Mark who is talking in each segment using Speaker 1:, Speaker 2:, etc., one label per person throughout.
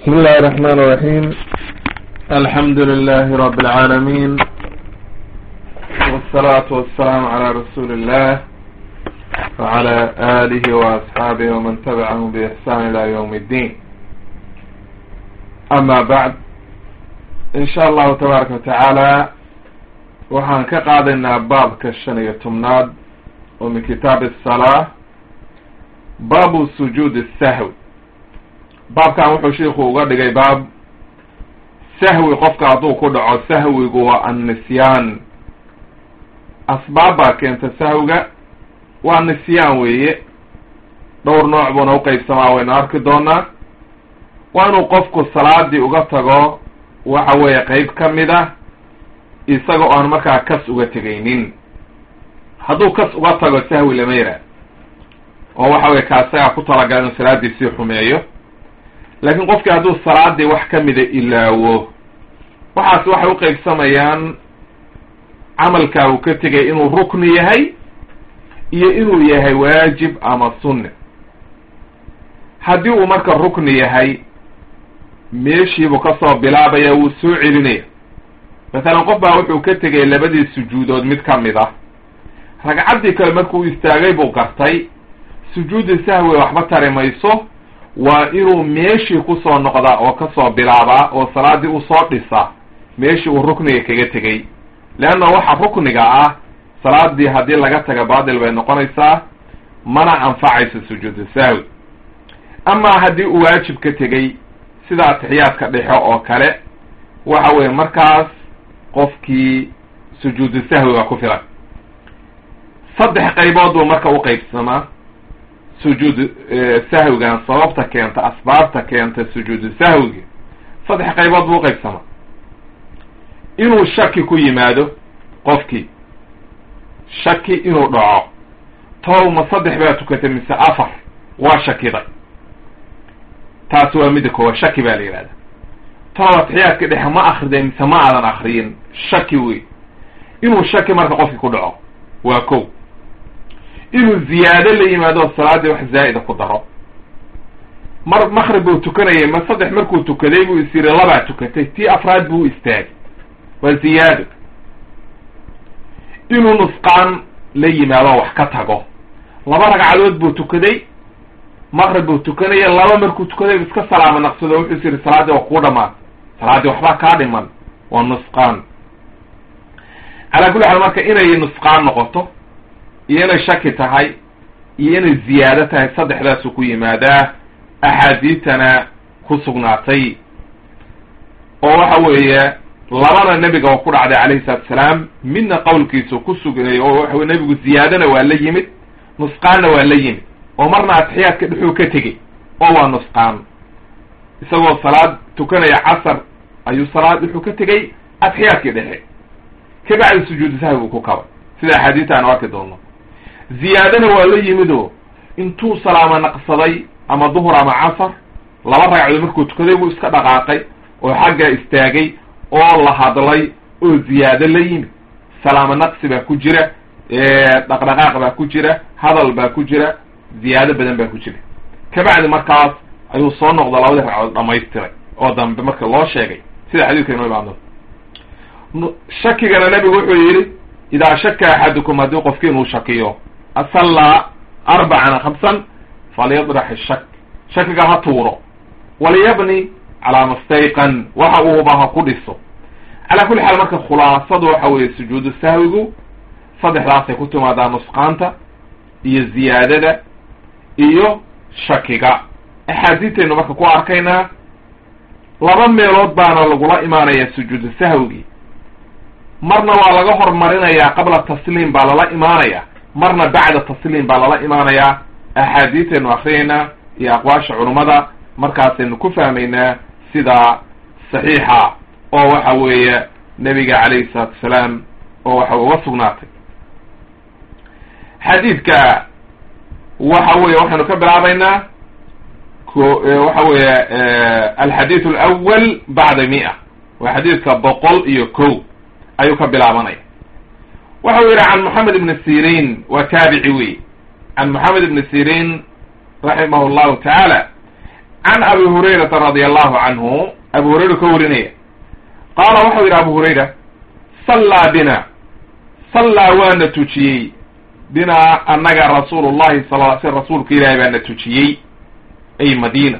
Speaker 1: بسم الله الرحمن الرحيم. الحمد لله رب العالمين، والصلاة والسلام على رسول الله وعلى آله وأصحابه ومن تبعهم بإحسان إلى يوم الدين. أما بعد، إن شاء الله تبارك وتعالى وحان كقادنا باب كالشنية تمناد ومن كتاب الصلاة باب سجود السهو. baabkan wuxuu shiiku uga dhigay baab sahwi qofka hadduu ku dhaco sahwigu waa annisyaan. asbaab baa keenta sahwiga, waa nisyaan weeye. dhowr nooc buuna uqaybsamaa, waynu arki doonaa. waa inuu qofku salaadii uga tago waxa weeye qeyb ka mid ah isaga oo aan markaa kas uga tegaynin. hadduu kas uga tago sahwi lama yidhaah, oo waxa weye kaasagaa ku talagala inuu salaadii sii xumeeyo. laakiin qofkii hadduu salaadii wax ka mida ilaawo, waxaas waxay uqaybsamayaan camalkaa uu ka tegay inuu rukni yahay iyo inuu yahay waajib ama sunne. haddii uu marka rukni yahay, meeshiibuu kasoo bilaabaya, wuu soo celinaya. masalan qof baa wuxuu ka tegay labadii sujuudood mid ka mid ah, ragcaddii kale markuu istaagay buu gartay, sujuudi sahwi waxba tari mayso, waa inuu meeshii kusoo noqdaa oo kasoo bilaabaa oo salaadii uu soo dhisa meeshii uu rukniga kaga tegay. leanna waxa rukniga ah salaadii haddii laga taga baatil bay noqonaysaa, mana anfacayso sujuudu sahwi. amaa haddii uu waajib ka tegay sida atixiyaadka dhexo oo kale, waxa weye markaas qofkii sujuudu sahwi waa ku filan. 3 qaybood buu marka uqaybsamaa sujuud sahwigan, sababta keenta, asbaabta keenta sujuudu sahwiga 3 qaybood buu uqaybsamaa. inuu shaki ku yimaado qofkii, shaki inuu dhaco, tow ma 3 baa tukatay mise 4 waa shakiday, taas waa mida koowaad, shaki baa la yihahda. tow atixiyaadka dhexe ma akriday mise ma aadan akriyin, shaki wey. inuu shaki marka qofkii ku dhaco waa kow. inuu ziyaado la yimaado salaadii wax zaa'ida ku daro. maqrib buu tukanayay, ma 3 markuu tukaday buu is yiri 2 tukatay, tii 4 buu istaagay, waa ziyaado. inuu nusqaan la yimaado wax ka tago, 2 ragcadood buu tukaday, maqrib buu tukanaya, 2 markuu tukaday iska salaamo naqsado, wuxuu is yiri salaadii waa kuu dhamaan, salaadii waxbaa kaa dhiman, waa nusqaan. calaa kulli xaal marka inay nusqaan noqoto iyo inay shaki tahay iyo inay ziyaado tahay, 3daasuu ku yimaadaa, axaadiitana ku sugnaatay. oo waxa weeye 2na nebiga oo ku dhacday calayhi salaatu salaam, midna qowlkiisu ku sugnay oo waxa weye nebigu ziyaadana waa la yimid, nusqaanna waa la yimid. oo marna atixiyaadka dhexuu ka tegey oo waa nusqaan, isagoo salaad tukanaya casar ayuu salaad dhexuu ka tegey atixiyaadkii dhexe, kabacdi sujuudu sahwi buu ku kabay, sida axaadiita aan arki doono. ziyaadana waa la yimido intuu salaamo naqsaday ama duhur ama casar, 2 ragcadood markuu tukaday buu iska dhaqaaqay oo xagga istaagay oo la hadlay oo ziyaado la yimid. salaamo naqsi baa ku jira, dhaqdhaqaaq baa ku jira, hadal baa ku jira, ziyaado badan baa ku jira. kabacdi markaas ayuu soo noqda 2 ragcadood dhamaystiray oo dambe marka loo sheegay, sida xadiidka inoo imaado. shakigana nabigu wuxuu yidhi idaa shaka axadukum, haddii qofki inuu shakiyo, asallaa 4 am 5 falyadrax ishak, shakiga ha tuuro, waliyabni calaa mastayqan, waxa uu huba ha ku dhiso. calaa kulli xaal marka khulaasadu waxa weeye sujuudu sahwigu 3daasay ku timaadaa, nusqaanta iyo ziyaadada iyo shakiga. axaadiitaynu marka ku arkaynaa 2 meelood baana lagula imaanaya sujuudu sahwigii. marna waa laga hormarinayaa, qabla tasliim baa lala imaanaya, marna bacda tasliim baa lala imaanayaa. axaadiitaynu akriyaynaa iyo aqwaasha culummada, markaasaynu ku fahmaynaa sida saxiixa oo waxa weeye nebiga calayhi salaatu wasalaam oo waxa uga sugnaatay. xadiidka waxa weye waxaynu ka bilaabaynaa waxa weeye alxadiiث alawal bacda 100, waa xadiidka 101 ayuu ka bilaabanaya. waxa uu yihi can moxamed ibn sirin, waa taabici wey. can moxamed ibn sirin raximah llahu tacaala can abi hurayrata radi allahu canhu abu hurayra ka warinaya qaala waxau yidhi abu hurayra sallaa bina sallaa waana tujiyey binaa annaga rasuulullahi sal sl rasuulka ilaahay baana tujiyey ay madiina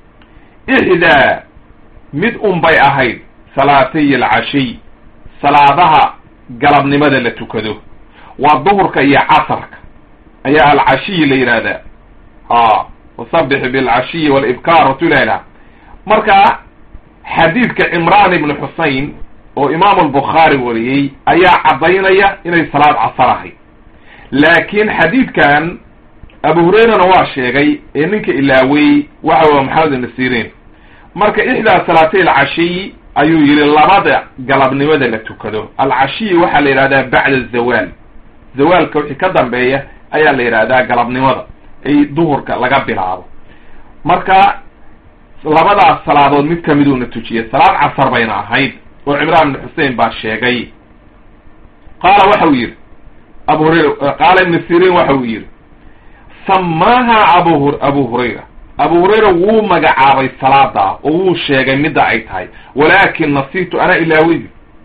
Speaker 1: ixdaa mid un bay ahayd salaatay alcashiy salaadaha galabnimada la tukado waa duhurka iyo casarka ayaa alcashiyi la yidhaahdaa wasabix bilcashiyi walibkaar watulala marka xadiidka cimraan ibnu xusein oo imaamu albukhaari wariyey ayaa caddaynaya inay salaad casar ahayd laakiin xadiidkan abu hurayrana waa sheegay ee ninka ilaawey waxa waa maxamed ibnu sirin marka ixdaa salaatay alcashiyi ayuu yihi labada galabnimada la tukado alcashiyi waxaa la yidhahdaa bacda azawaal zawaalka wixii ka dambeeya ayaa la yidhahdaa galabnimada ay duhurka laga bilaabo marka labadaas salaadood mid kamiduuna tujiyay salaad casar bayna ahayd oo cimraan ibnu xusein baa sheegay qaala waxa uu yidhi abu hurayra qaala ibnu sirin waxa uu yidhi samaaha abu hurayra abu hurayra wuu magacaabay salaada oo wuu sheegay midda ay tahay walaakin nasiitu ana ilaaweydi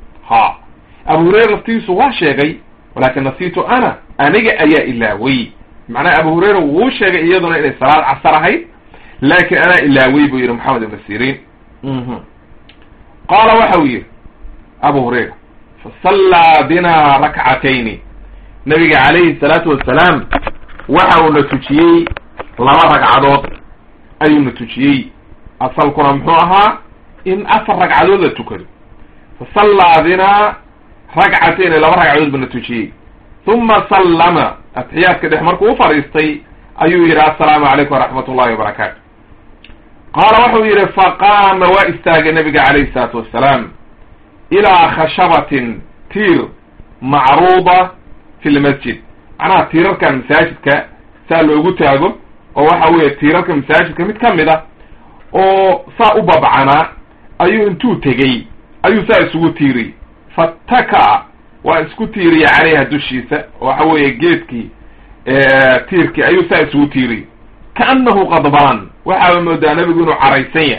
Speaker 1: abu hurayra laftiisu waa sheegay walaakin nasiitu aniga ayaa ilaawey macnaha abu hurayra wuu sheegay iyaduna inay salaad casar ahayd laakin anaa ilaawey buu yidhi maxamed ibnu sirin qaala waxa uu yidhi abu hurayra fasallaa bina rakcatayni nabiga calayhi salaatu wassalaam waxa uuna tujiyey laba ragcadood ayuuna tujiyey asalkuna muxuu ahaa in afar ragcadood la tukado fasallaa bina ragcatayni laba ragcadood buna tujiyey uma sallama atixiyaadka dhex markuu u fadhiistay ayuu yidhi assalaamu calaykum waraxmat ullahi wabarakaatu qaala waxau yidhi faqaama waa istaagay nabiga calayhi salaatu wassalaam ilaa khashabatin tiir macruuda fi lmasjid macnaha tiirarkan masaajidka saa loogu taago oo waxa weeye tiirarka masaajidka mid ka mid a oo saa u babcanaa ayuu intuu tegey ayuu saa isugu tiiriyey fataka waa isku tiiriya calayha dushiisa waxa weeye geedkii tiirkii ayuu saa isugu tiiriyey kaannahu qadbaan waxaaba moodaa nabigu inuu caraysan yahay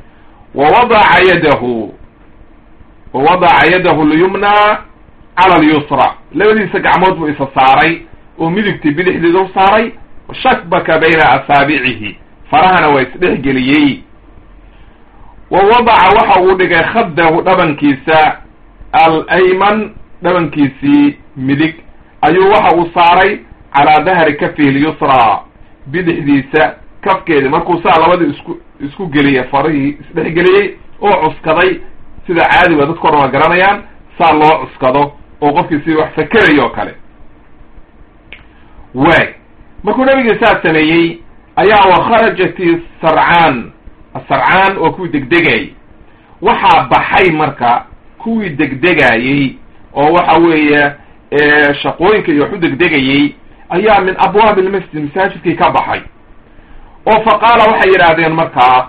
Speaker 1: wawadaca yadahu lyumna cala alyusra labadiisa gacmood buu isa saaray oo midigtii bidixdeeda u saaray shakbaka bayna asaabicihi farahana waa isdhexgeliyey wa wadaca waxa uu dhigay khaddahu dhabankiisa alayman dhabankiisii midig ayuu waxa uu saaray calaa dahri kafihi lyusra bidixdiisa kafkeedi markuu saa labadii isku geliyay farihii isdhexgeliyey oo cuskaday sida caadiba dadka odhan waa garanayaan saa loo cuskado oo qofkii si wax fakerayo o kale waay markuu nabigii saa sameeyey ayaa wakharajati asarcaan oo kuwii degdegayay waxaa baxay marka kuwii degdegayey oo waxa weeye shaqooyinka iyo wax u degdegayey ayaa min abwaabi lmasjid masaajidkii ka baxay oo faqaala waxay yidhaahdeen markaa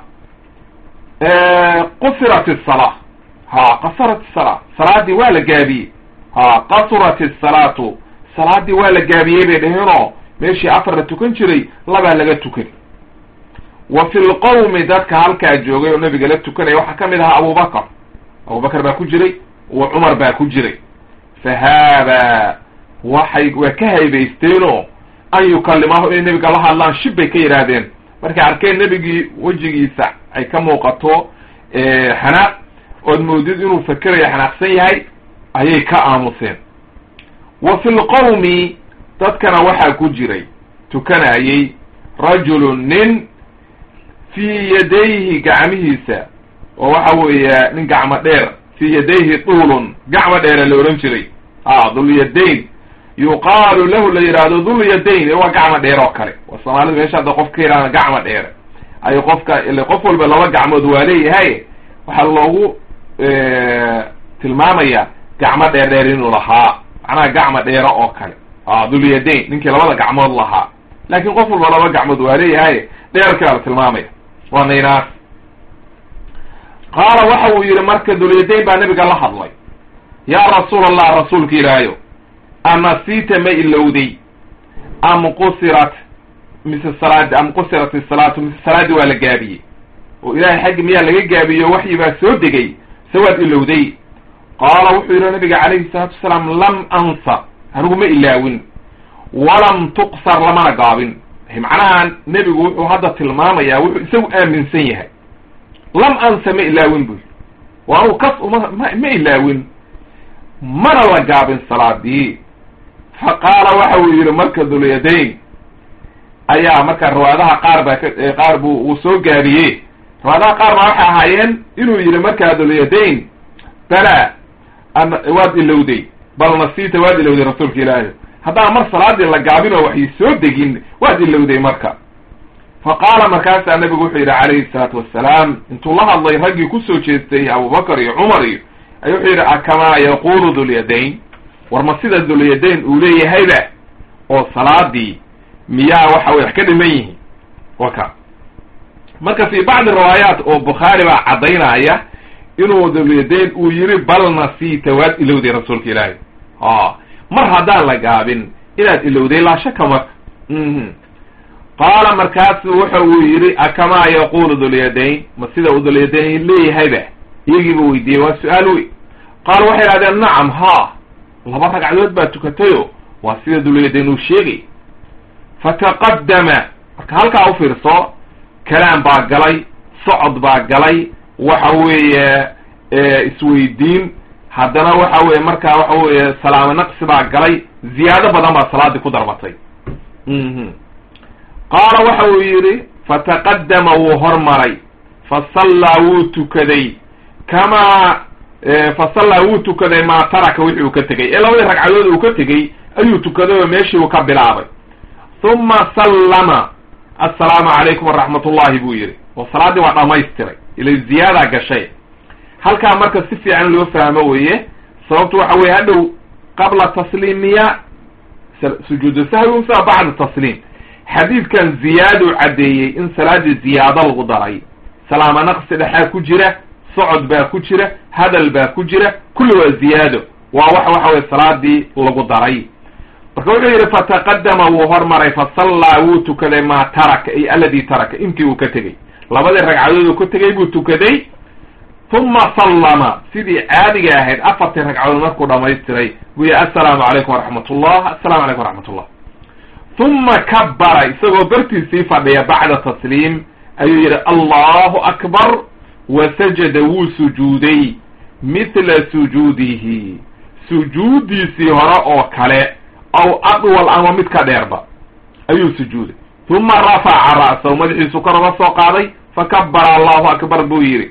Speaker 1: qusirat الsalaa qasarat الsalaa salaadii waa la gaabiyey qasurat الsalaatu salaadii waa la gaabiyey bay dheheenoo meeshii afar la tukan jiray labaa laga tukan wa fi lqowmi dadka halkaa joogay oo nabiga la tukanaya waxaa ka mid ahaa abubakar baa ku jiray wa cumar baa ku jiray fahaaba waa ka haybaysteenoo an yukalimahu inay nebiga la hadlaan shib bay ka yidhaahdeen markay arkeen nebigii wejigiisa ay ka muuqato xanaaq ood moodid inuu fakerayo xanaaqsan yahay ayay ka aamuseen wa fi lqowmi dadkana waxaa ku jiray tukanayey rajulun nin fii yadayhi gacmihiisa oo waxa weeye nin gacmo dheer fii yadayhi tuulun gacmo dheera la odhan jiray dhulyadayn yuqaalu lahu la yidhaahdo dhulyadayn waa gacmo dheer oo kale waa soomaalida meesha hadda qof ka yidhahda gacmo dheere ay qofka ile qof walba laba gacmood waa leeyahay waxaa loogu tilmaamaya gacmo dheerdheer inuu lahaa macnaha gacmo dheero oo kale dhulyadayn ninkii labada gacmood lahaa laakin qof walba laba gacmood waa leeyahay dheerkii baa la tilmaamaya waa naynaas qaala waxa uu yihi marka dhulyadayn baa nabiga la hadlay yaa rasuul allah rasuulka ilaahayo anasiita ma ilowday am qusirat mise salaadi am qusirat isalaatu mise salaadii waa la gaabiyey oo ilaahay xaggi miyaa laga gaabiyo waxyi baa soo degay se waad ilowday qaala wuxuu yidhi nabiga calayhi salaatu wasalaam lam ansa anigu ma ilaawin walam tuqsar lamana gaabin macnaha nebigu wuxuu hadda tilmaamayaa wuxuu isagu aaminsan yahay lam ansa ma ilaawin buy waa anugu kas ma ilaawin mana la gaabin salaadii fa qaala waxa uu yidhi marka dulyadayn ayaa marka riwaayadaha qaar buu uu soo gaabiyey riwaayadaha qaar baa waxay ahaayeen inuu yidhi markaa dulyadayn bala waad ilowday bal nasiita waad ilowday rasuulka ilaahi haddaan mar salaadii la gaabin oo waxay soo degin waad ilowday marka fa qaala markaasaa nabigu wuxuu yidhi calayhi salaatu wassalaam intuu la hadlay raggii kusoo jeestay abubakar iyo cumar iyo ayuu wuxuu yidhi akamaa yaqulu dulyadayn war ma sida dulyadayn uu leeyahayba oo salaadii miyaa waxa way wax ka dhiman yihiin waka marka fi bacdi riwaayaat oo bukhaari baa caddaynaya inuu dulyadayn uu yidhi bal nasiita waad ilowday rasuulka ilaahi mar haddaan la gaabin inaad ilowday laa shaka marka qaala markaasu wuxa uu yidhi akamaa yaqulu dulyadayn ma sida uu dulyadayn leeyahayba iyagiiba weydiiyey waa su-aal wey qaala waxay idhahdeen nacam ha laba ragcadood baa tukatayo waa sida dulyadayn uu sheegay fataqadama marka halkaa u fiirso kalaam baa galay socod baa galay waxa weeye isweydiin haddana waxa weye markaa waxa weeye salaamo naqsi baa galay ziyaado badan baa salaadii ku darbatay qaala waxa uu yidhi fataqadama wuu hormaray fasallaa wuu tukaday kamaa fasallaa wuu tukaday maa taraka wixii uu ka tegey ee labadii ragcadood uu ka tegey ayuu tukaday oo meeshii uu ka bilaabay uma sallama assalaamu calaykum waraxmat ullahi buu yidhi oo salaaddii waa dhamaystiray ila ziyaadaa gashay halkaa marka si fiican loo fahmo weeye sababtu waxa weye hadhow qabla tasliimiya sujuudu sahwi mise bacda tasliim xadiidkan ziyaaduu caddeeyey in salaadii ziyaado lagu daray salaamo naqsi dhexaa ku jira socod baa ku jira hadal baa ku jira kulli waa ziyaado waa waxa weye salaadii lagu daray marka wuxuu yidhi fataqadama wuu hormaray fasallaa wuu tukaday maa taraka ay alladii taraka intii uu ka tegey labadii ragcadood uu ka tegey buu tukaday uma sallama sidii caadiga ahayd afartii ragcadood markuu dhamaystiray buu yihi assalaamu calaykum waraxmat ullah assalamu calaykum waraxmat ullah uma kabbara isagoo bartiisii fadhiya bacda tasliim ayuu yidhi allahu akbar wasajada wuu sujuuday mithla sujuudihi sujuudiisii hore oo kale aw adwal ama mid ka dheerba ayuu sujuuday uma rafaca ra'sahu madaxiisu kor uga soo qaaday fakabbara allahu akbar buu yidhi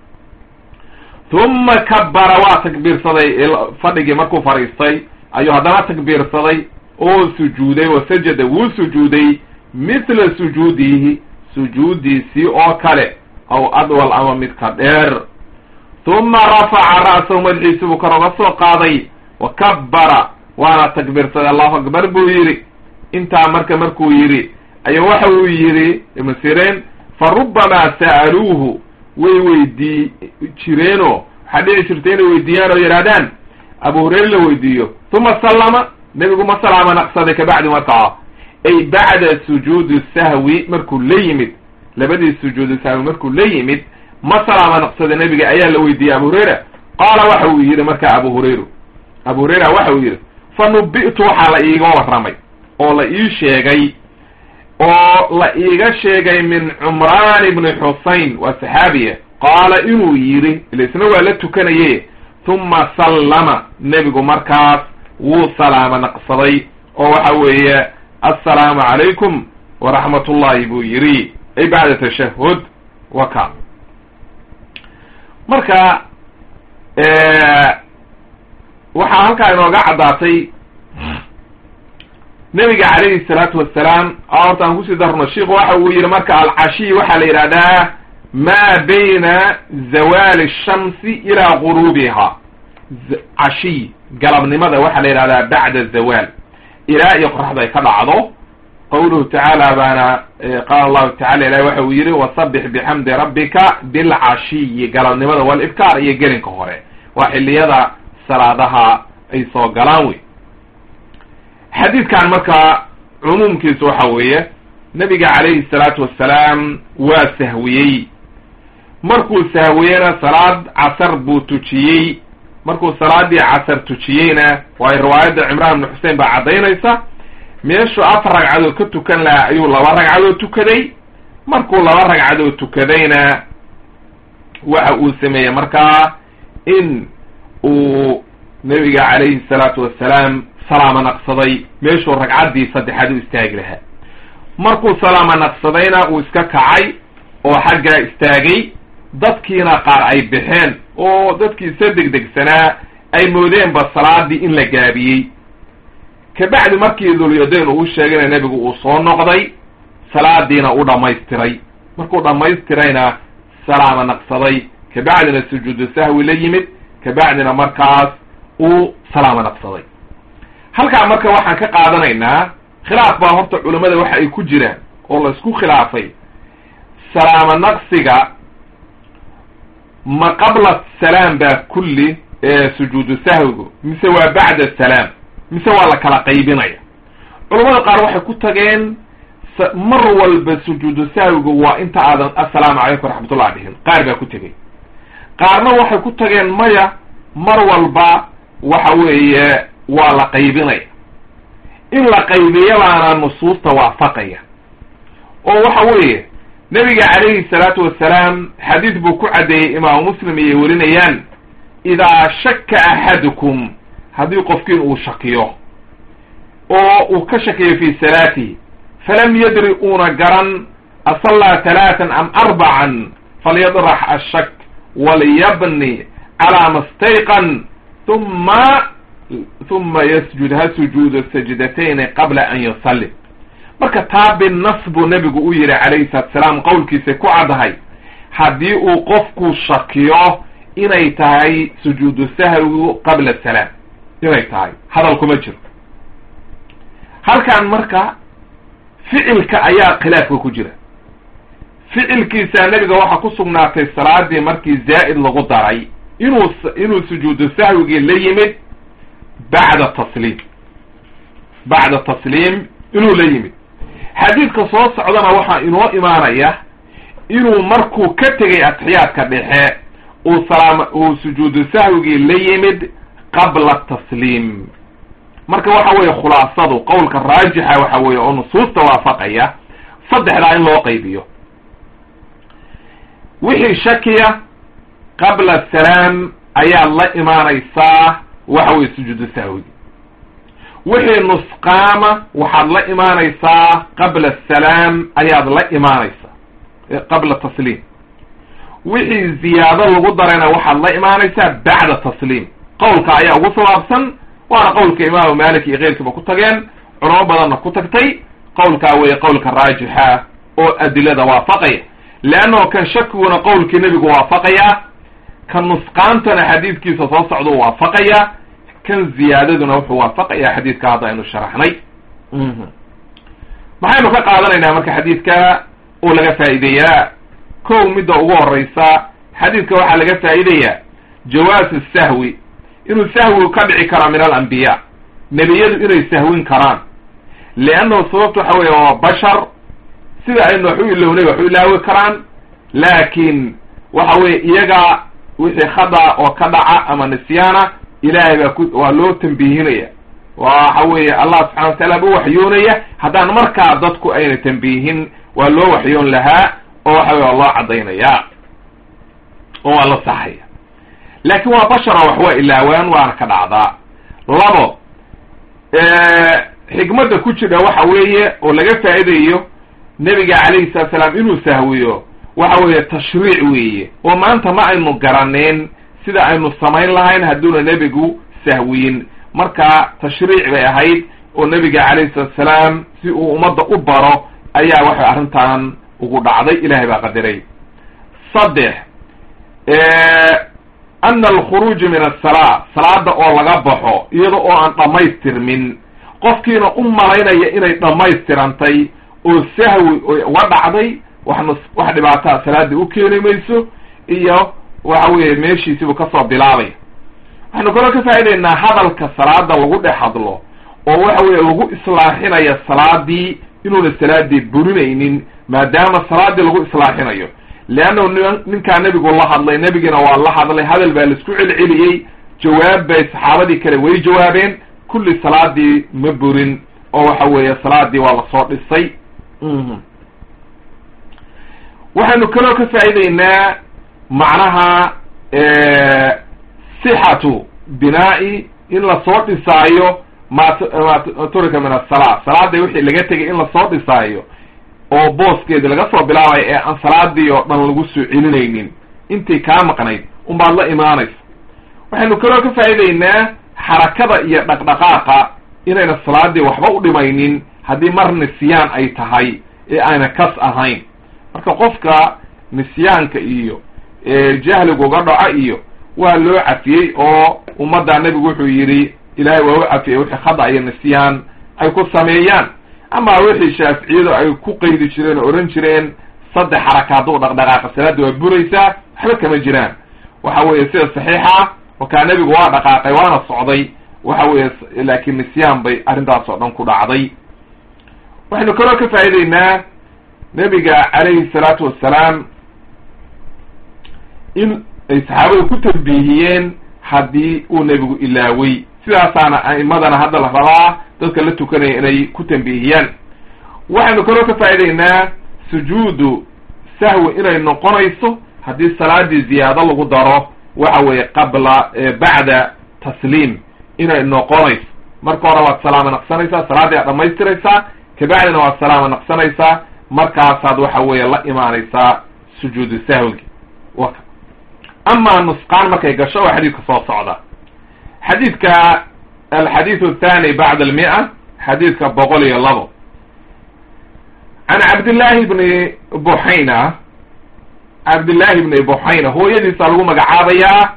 Speaker 1: uma kabbara waa takbiirsaday fadhigii markuu fadhiistay ayuu haddana takbiirsaday oo sujuuday wasajada wuu sujuuday mithla sujuudihi sujuudiisii oo kale aw adwal ama mid ka dheer uma rafaca ra'sahu madaxiisi buu kor uga soo qaaday wa kabbara waana takbiirsaday allahu akbar buu yidhi intaa markuu yidhi ayuu waxa uu yidhi ibnu sireen fa rubbamaa sa'aluuhu way weydii jireenoo waxaa dhici jirta inay weydiiyaan oo yidhahdaan abu hurayre la weydiiyo uma sallama nebigu ma salaama naqsaday kabacdi markaa ay bacda sujuudi sahwi markuu la yimid labadii sujuudu sahwi markuu la yimid ma salaama naqsaday nebiga ayaa la weydiiyey abu hurayra qaala waxa uu yidhi markaa abu hurayra waxa uu yidhi fa nubi'tu waxaa la iiga warramay oo la ii sheegay oo la iiga sheegay min cumraan ibni xusayn waa saxaabiya qaala inuu yidhi ila isna waa la tukanaye uma sallama nebigu markaas wuu salaamo naqsaday oo waxa weeye assalaamu calaykum waraxmat ullahi buu yidhi ay bacda tashahud waka marka waxaa halkaa inooga caddaatay nebiga calayhi salaatu wassalaam horta aan kusii darno sheikhu waxa uu yidhi marka alcashiy waxaa la yidhahdaa maa bayna zawaali shamsi ilaa guruubiha cashiy galabnimada waxaa la yidhahdaa bacda zawaal ilaa iyo qoraxda ay ka dhacdo qawluhu tacaala baana qaala allahu tacala ilahi waxa uu yidhi wasabix bixamdi rabbika bilcashiyi galabnimada walibkaar iyo gelinka hore waa xiliyada salaadaha ay soo galaan wey xadiidkan marka cumuumkiisu waxa weeye nebiga calayhi salaatu wassalaam waa sahwiyey markuu sahwiyena salaad casar buu tujiyey, markuu salaadii casar tujiyeyna waayo riwaayadda cimraan ibn xusein baa caddaynaysa meeshuu 4 ragcadood ka tukan lahaa ayuu 2 ragcadood tukaday. markuu 2 ragcadood tukadayna waxa uu sameeyey markaa in uu nabiga calayhi salaatu wassalaam salaamo naqsaday meeshuu ragcaddii saddexaad u istaagi lahaa. markuu salaamo naqsadayna uu iska kacay oo xaggaa istaagay, dadkiina qaar ay baxeen oo dadkiisa degdegsanaa ay moodeenba salaadii in la gaabiyey. kabacdi markii dulyadayn uu sheegayna nebigu uu soo noqday, salaadiina u dhammaystiray. markuu dhammaystirayna salaamo naqsaday, kabacdina sujuudu sahwi la yimid, kabacdina markaas uu salaamo naqsaday. halkaa marka waxaan ka qaadanaynaa khilaaf baa horta culimmada waxa ay ku jiraan oo la isku khilaafay salaamo naqsiga ma qabla salaam baa kulli sujuudu sahwigu mise waa bacda salaam mise waa la kala qaybinaya. culamada qaar waxay ku tageen mar walba sujuudu sahwigu waa inta aadan assalaamu calaykum raxmatullah dhihin, qaar baa ku tegey. qaarna waxay ku tageen maya, mar walba waxa weeye waa la qaybinaya. in la qaybiyo baana nusuusta waafaqaya oo waxa weeye nabiga calayhi salaatu wassalaam xadiid buu ku caddeeyey imaamu muslim iyay warinayaan, idaa shakka axadukum haddii qofkiin uu shakiyo oo uu ka shakiyo fii salaatihi falam yadri uuna garan asallaa 3 am 4 falyadrax ashak waliyabni calaa mastayqan uma yasjud ha sujuudo sajdatayni qabla an yusallim. marka taa binnas buu nebigu u yihi calayhi salaatu salaam, qowlkiisay ku caddahay haddii uu qofku shakiyo inay tahay sujuudu sahwigu qabla salaam inay tahay, hadal kuma jiro. halkan marka ficilka ayaa khilaafka ku jira. ficilkiisa nebiga waxaa ku sugnaatay salaadii markii zaa'id lagu daray inuu sujuudu sahwigii la yimid bacda tasliim inuu la yimid. xadiidka soo socdana waxaa inoo imaanaya inuu markuu ka tegay atixiyaadka dhexe uu sujuudu sahwigii la yimid qabla tasliim. marka waxa weeye khulaasadu qowlka raajixa waxa weeye oo nusuusta waafaqaya saddexdaa in loo qaybiyo. wixii shakiya qabla salaam ayaad la imaanaysaa waxa weye sujuudu sahwigi. wixii nusqaama waxaad la imaanaysaa qabla salaam ayaad la imaanaysaa qabla tasliim. wixii ziyaado lagu darayna waxaad la imaanaysaa bacda tasliim. qowlka ayaa ugu sawaabsan, waana qowlka imaamu malik iyo keyrkiiba ku tageen, culamo badanna ku tagtay. qowlkaa weeye qowlka raajixa oo adilada waafaqaya, leannao kan shakiguna qowlkii nebigu waafaqaya, kan nusqaantana xadiidkiisa soo socduu waafaqaya, kan ziyaadaduna wuxuu waafaqaya xadiidka hadda aynu sharaxnay. maxaynu ka qaadanaynaa marka xadiidka oo laga faa'iideeyaa? kow midda ugu horeysa xadiidka waxaa laga faa'iidayaa jawaasu sahwi, inuu sahwigu ka dhici karo min alambiyaa, nebiyadu inay sahwin karaan. leannahu sababtu waxa weeye waa bashar, sida aynu wax u ilownay wax u ilaawi karaan, laakiin waxa weeye iyaga wixii khada oo ka dhaca ama nisyaana ilaahay waa loo tambiihinaya. waxa weeye allah subxana wataala buu waxyoonaya. haddaan markaa dadku ayna tambiihin waa loo waxyoon lahaa oo waxa weye waa loo caddaynaya oo waa la saxaya. laakiin waa bashara wax waa ilaawaan, waana ka dhacdaa. labo, xikmadda ku jira waxa weeye oo laga faa'iidayo nebiga calayhi salatu salaam inuu sahwiyo waxa weeye tashriic weeye, oo maanta ma aynu garaneen sida aynu samayn lahayn hadduuna nebigu sahwiyin. marka tashriic bay ahayd oo nebiga calayhi salatu salaam si uu ummadda u baro ayaa waxay arrintan ugu dhacday, ilaahay baa qadiray. saddex, ana alkhuruuja min asalaa, salaada oo laga baxo iyada oo aan dhammaystirmin, qofkiina u malaynaya inay dhammaystirantay oo sahwi uga dhacday wax dhibaataa salaadii u keeni mayso, iyo waxa weeye meeshiisiibuu kasoo bilaabay. waxaynu kaloo ka faa'idaynaa hadalka salaada lagu dhex hadlo oo waxa weeye lagu islaaxinayo salaadii inuuna salaadii burinaynin maadaama salaadii lagu islaaxinayo. leannahu ninkaa nebigu la hadlay, nebigina waa la hadlay, hadal baa laisku celceliyey, jawaab bay saxaabadii kale way jawaabeen, kulli salaadii ma burin oo waxa weeye salaadii waa lasoo dhisay. waxaynu kaloo ka faa'iideynaa macnaha sixatu binaa'i in lasoo dhisaayo ma turika min asala, salaada wixii laga tegay in lasoo dhisaayo oo booskeedi laga soo bilaabayo ee aan salaadii oo dhan lagu soo celinaynin, intay kaa maqnayd unbaad la imaanaysa. waxaynu kaloo ka faa'iideynaa xarakada iyo dhaqdhaqaaqa inayna salaadii waxba u dhimaynin haddii mar nisyaan ay tahay ee ayna kas ahayn. marka qofka nisyaanka iyo jahliguga dhaco iyo waa loo cafiyey oo ummadda nebigu wuxuu yidhi ilaahay waa u cafiyey wixii khada iyo nisyaan ay ku sameeyaan. ama wixii shaaficiyadu ay ku qaydi jireen oo ohan jireen 3 xaraka hadduu dhaqdhaqaaqa salaada waa buraysaa, waxba kama jiraan. waxa weeye sida saxiixa wakaa nebigu waa dhaqaaqay waana socday, waxa weeye laakiin nisyaan bay arrintaas oo dhan ku dhacday. waxaynu kaloo ka faa'iideynaa nebiga calayhi salaatu wassalaam in ay saxaabadu ku tanbiihiyeen haddii uu nebigu ilaaway, sidaasaana a'imadana hadda la rabaa dadka la tukanaya inay ku tanbiihiyaan. waxaynu kaloo ka faa'iideynaa sujuudu sahwi inay noqonayso haddii salaadii ziyaado lagu daro, waxa weeye qabla bacda tasliim inay noqonayso. marka hore waad salaamo naqsanaysaa, salaadii aad dhamaystiraysaa, kabacdina waad salaamo naqsanaysaa, markaasaad waxa weeye la imaanaysaa sujuudu sahwiga. ama nusqaan markay gasho waa xadiidka soo socda. xadiidka alxadiidu athani bacda 100 xadiidka 102 can cabdillahi bni buxayna, cabdillahi bni buxayna hooyadiisa lagu magacaabayaa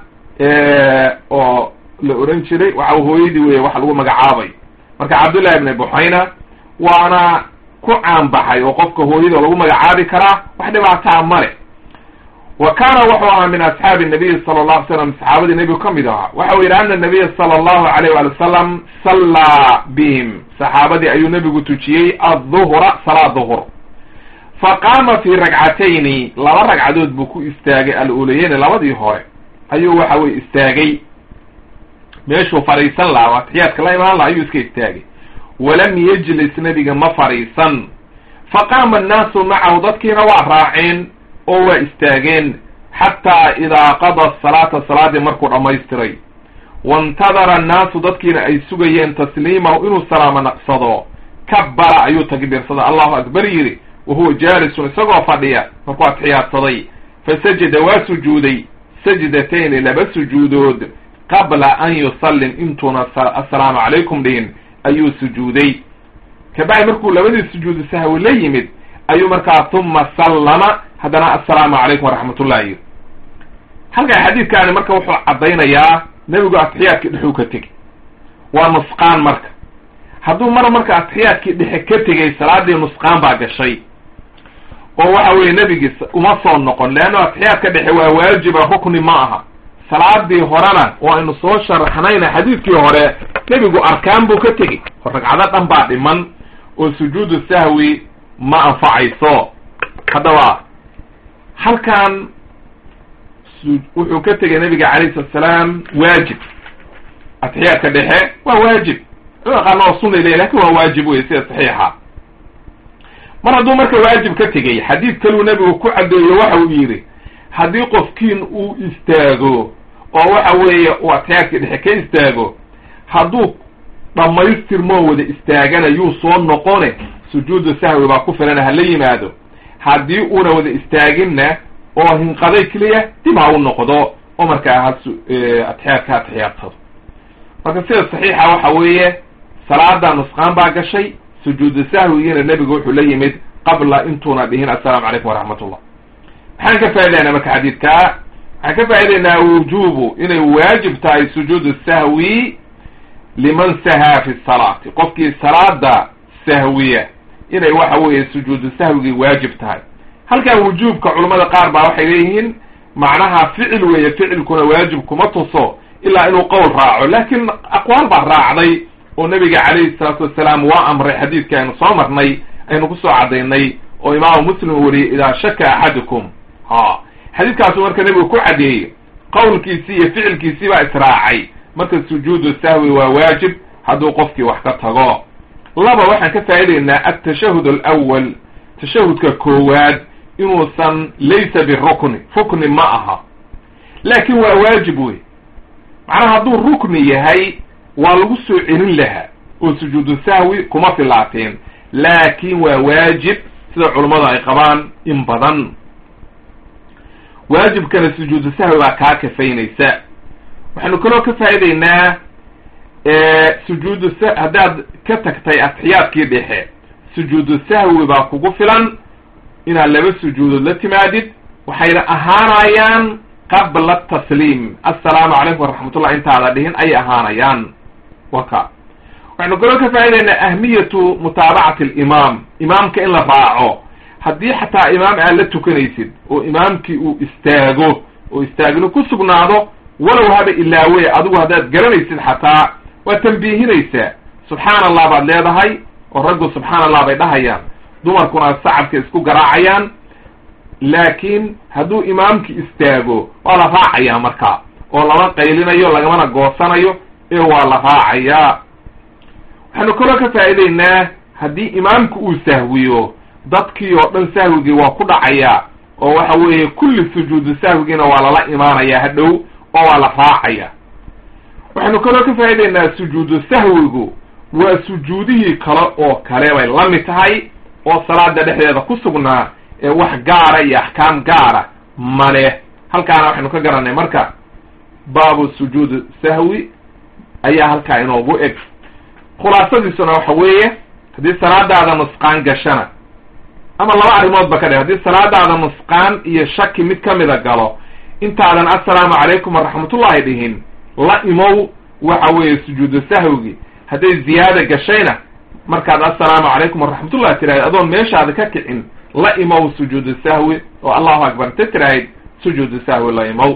Speaker 1: oo la oran jiray waxa hooyadii wey waxa lagu magacaabay. marka cabdillahi bni buxayna waana ku caanbaxay oo qofka hooyada lagu magacaabi karaa, wax dhibaataa male. wa kaana wuxuu ahaa min asxaabi nabiy sala allahu alay slam, saxaabadii nebigu ka mid ahaa. waxa uu yidhi ana nabiya sala allahu alayh waali wasalam sallaa bihim, saxaabadii ayuu nebigu tujiyey adduhra salaad duhur. faqaama fi ragcatayni, 2 ragcadood buu ku istaagay al-ulayeyni, labadii hore ayuu waxa weye istaagay, meeshuu fadhiisan lahaa waa taxiyaadka la imaan laha ayuu iska istaagay. walam yajlis, nebiga ma fadhiisan. faqaama annaasu macahu, dadkiina waa raaceen oo waa istaageen, xataa idaa qada salaata, salaadii markuu dhammaystiray. waintadara annaasu, dadkiina ay sugayeen tasliimahu inuu salaamo naqsado, kabbara ayuu takbiirsaday, allahu akbar yidhi, wahuwa jaalisun isagoo fadhiya markuu atixiyaadsaday. fasajada waa sujuuday sajdatayni, 2 sujuudood, qabla an yusallim, intuuna assalaamu calaykum dhihin ayuu sujuuday. kabacdi markuu 2dii sujuudu sahwi la yimid ayuu markaa uma sallama, haddana assalaamu calaykum waraxmatullahi yidhi. halkaa xadiidkaani marka wuxuu caddaynayaa nebigu atixiyaadkii dhexuu ka tegey, waa nusqaan. marka hadduu marka atixiyaadkii dhexe ka tegey, salaadii nusqaan baa gashay oo waxa weeye nebigiisa uma soo noqon, leanna atixiyaadka dhexe waa waajiba, rukni ma aha. salaadii horena oo aynu soo sharaxnayna xadiidkii hore nebigu arkaan buu ka tegey, oo ragcado dhan baa dhiman oo sujuudu sahwi ma anfacayso. haddaba halkan wuxuu ka tegay nebiga calayhi salatu salaam waajib, atixiyaadka dhexe waa waajib, qaarna waa sunna ilay, lakin waa waajib wey sida saxiixa. mar hadduu marka waajib ka tegay, xadiid kaluu nebigu ku caddeeyo waxa uu yidhi haddii qofkiin uu istaago oo waxa weeye uu atixiyaadka dhexe ka istaago, hadduu dhammaystirmoo wada istaagana yuu soo noqone, sujuudu sahwi baa ku filan hala yimaado. haddii uuna wada istaaginna oo hinqaday keliya dib ha u noqdo oo markaa atixiyaadka atixiyaadsado. marka sida saxiixa waxa weeye salaada nusqaan baa gashay, sujuudu sahwigiina nebigu wuxuu la yimid qabla intuuna dhihin assalaamu calaykum waraxmatullah. maxaan ka faa'idaynaa marka xadiidkaa? waxaan ka faa'idaynaa wujubu inay waajib tahay sujuudu sahwi liman sahaa fi salaati, qofkii salaada sahwiya inay waxa weeye sujuudu sahwigii waajib tahay. halkaa wujuubka culamada qaar baa waxay leeyihiin macnaha ficil weeye, ficilkuna waajib kuma tuso ilaa inuu qowl raaco, laakiin aqwaal baa raacday oo nebiga calayhi salaatu wassalaam waa amray, xadiidka aynu soo marnay aynu kusoo caddaynay oo imaamu muslim wariyey idaa shaka axadukum, xadiidkaasu marka nebigu ku cadeeyey qowlkiisii iyo ficilkiisii baa israacay marka sujuudu sahwi waa waajib hadduu qofkii wax ka tago. laba, waxaan ka faa'idaynaa altashahud alawal, tashahudka koowaad inuusan laysa birukni, rukni ma aha, laakin waa waajib wey. macnaha hadduu rukni yahay waa lagu soo celin lahaa oo sujuudu sahwi kuma filaateen, laakin waa waajib sida culummadu ay qabaan in badan. waajibkana sujuudu sahwi baa kaa kafaynaysa. waxaanu kaloo ka faa'idaynaa haddaad ka tagtay atixiyaadkii dhexe, sujuudu sahwi baa kugu filan inaad laba sujuudood la timaadid, waxayna ahaanayaan qabla tasliim, assalaamu calaykum waraxmatullah intaada dhihin ayay ahaanayaan. waka waxaynu kaloo ka faa'idaynaa ahmiyatu mutaabacati alimaam, imaamka in la raaco. haddii xataa imaam aad la tukanaysid oo imaamkii uu istaago oo istaagno ku sugnaado, walow haba ilaawe adigu haddaad garanaysid xataa waa tambiihinaysaa, subxaana allah baad leedahay, oo raggu subxaana allah bay dhahayaan, dumarkuna sacabka isku garaacayaan. laakiin hadduu imaamki istaago waa la raacayaa markaa, oo lama qaylinayo lagamana goosanayo ee waa la raacayaa. waxaanu kaloo ka faa'idaynaa haddii imaamku uu sahwiyo, dadkii oo dhan sahwigii waa ku dhacayaa, oo waxa weeye kulli sujuudu sahwigiina waa lala imaanayaa hadhow oo waa la raacayaa. waxaynu kaloo ka faa'idaynaa sujuudu sahwigu waa sujuudihii kale oo kale bay la mid tahay oo salaada dhexdeeda ku sugnaa, ee wax gaara iyo axkaam gaara male. halkaana waxaynu ka garanay marka baabu sujuud sahwi ayaa halkaa inoogu eg. khulaasadiisuna waxa weeye haddii salaadaada nusqaan gashana, ama laba arrimoodba ka dhe, haddii salaadaada nusqaan iyo shaki mid kamida galo, intaadan assalaamu calaykum waraxmatullahi dhihin la imow waxa weeye sujuudu sahwigi. hadday ziyaada gashayna markaad assalaamu calaykum waraxmatullahi tiraahid adoon meeshaada ka kicin la imow sujuudu sahwi, oo allahu akbar inta tiraahid sujuudu sahwi la imow.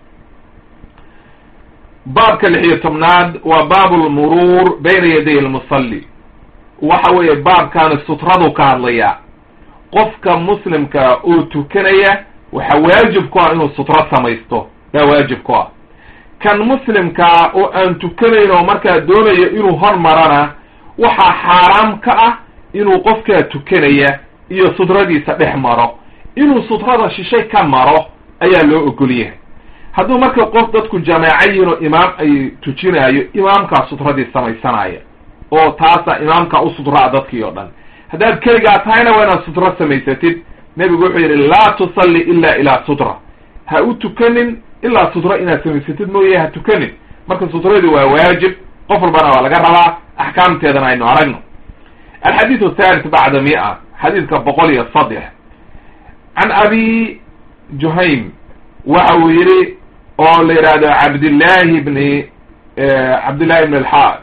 Speaker 1: baabka 16 waa baabu lmuruur bayna yaday lmusalli. waxa weeye baabkaana sutradu ka hadlayaa. qofka muslimka oo tukanaya waxa waajib ku ah inuu sutro samaysto, baa waajib ku ah. kan muslimkaa oo aan tukanayn oo markaa doonayo inuu hormarana waxaa xaaraam ka ah inuu qofkaa tukanaya iyo sutradiisa dhex maro. inuu sutrada shishay ka maro ayaa loo ogol yahay. hadduu marka qof dadku jamaaco yihiin oo imaam ay tujinaayo, imaamkaa sutradii samaysanaya oo taasa imaamkaa u sutraa dadkii oo dhan. haddaad keligaa tahayna waa inaad sutro samaysatid. nebigu wuxuu yidhi laa tusalli ila ilaa sutra, ha u tukanin ilaa sutro inaad samaysatid mooye ha tukanin. marka sutradii waa waajib, qof walbana waa laga rabaa, axkaamteedana aynu aragno. alxadiidu athalith bacda 100, xadiidka 103 can abi juhaym waxa uu yidhi oo la yidhaahdo cabdillahi ibn alxaar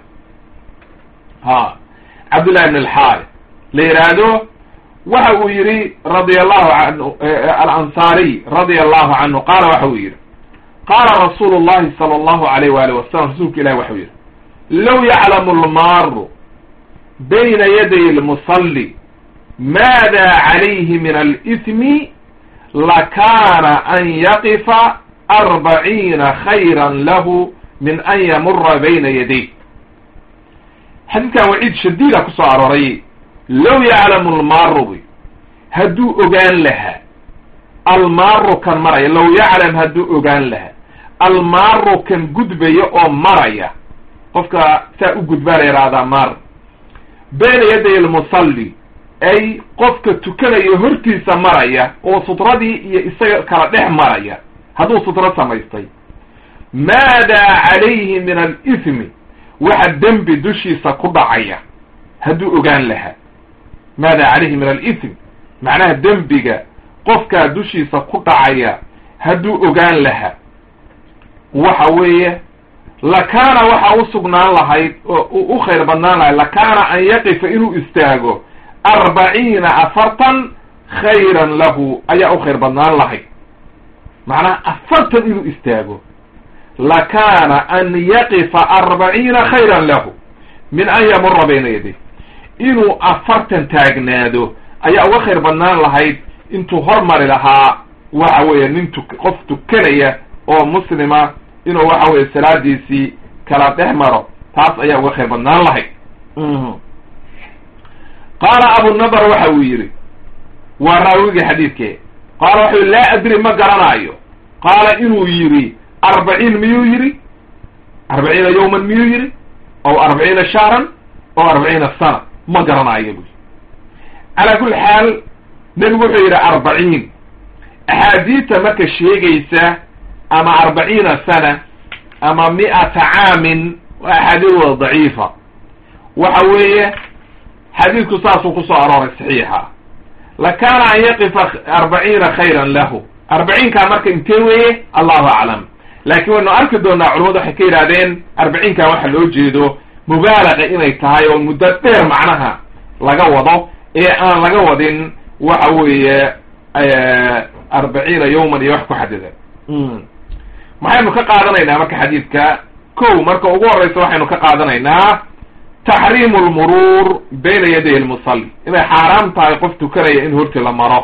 Speaker 1: cabdillahi ibn alxaar la yidhaahdo, waxa uu yidhi radia allahu canhu alansariy radia allahu canhu qaala waxa uu yidhi qaala rasuulu llahi sala allahu alayh waali wasalam, rasuulka ilahi waxau yidhi low yaclamu lmaaru bayna yaday lmusalli maada calayhi min alithmi lakaana an yaqifa 40 khayran lahu min an yamura bayna yaday. xadiidkan waciid shadiida kusoo arooray. low yaclamu lmaaru, hadduu ogaan lahaa, almaaru kan maraya, low yaclam hadduu ogaan lahaa, almaaru kan gudbaya oo maraya, qofka saa u gudbaa la yidhahdaa maar, bayna yaday almusalli ay qofka tukanayo hortiisa maraya oo sutradii iyo isaga kala dhex maraya, hadduu sutro samaystay, maada calayhi min alithmi, waxa dembi dushiisa ku dhacaya hadduu ogaan lahaa. maada calayhi min alithm, macnaha dembiga qofkaa dushiisa ku dhacaya hadduu ogaan lahaa, waxa weeye lakaana waxa u sugnaan lahayd oo u khayr badnaan lahayd, lakaana an yaqifa inuu istaago 40 khayran lahu ayaa u khayr badnaan lahayd. macnaha 40 inuu istaago, lakaana an yaqifa 40 khayran lahu min an yamura bayna yaday, inuu 40 taagnaado ayaa uga khayr badnaan lahayd intuu hormari lahaa waxa weeye qof tukanaya oo muslima inuu waxa weeye salaadiisii kala dhex maro taas ayaa uga khayr badnaan lahayd. qaala abunadar waxa uu yidhi waa raawigii xadiidke qaala waxau yidhi laa adri ma garanaayo qaala inuu yidhi 40 miyuu yidhi 40 yawman miyuu yidhi aw 40 shahran aw 40 sana ma garanaayo bu calaa kulli xaal nebigu wuxuu yidhi 40 axaadiista marka sheegaysa ama 40 sana ama 100 caamin waa axaadiis wada daciifa waxa weeye xadiidku saasuu kusoo arooray saxiixa lakaana an yaqifa 40 khayran lahu 40kaa marka intee weeye allahu aclam laakiin waynu arki doonaa culamadu waxay ka yidhahdeen 40kaa waxa loo jeedo mubaalaqa inay tahay oo muddo dheer macnaha laga wado ee aan laga wadin waxa weeye 40 yawman iyo wax ku xadidan. maxaynu ka qaadanaynaa marka xadiidka kow marka ugu horeysa waxaynu ka qaadanaynaa taxriimu lmuruur bayna yaday almusalli inay xaaraam tahay qof tukanaya in horti la maro.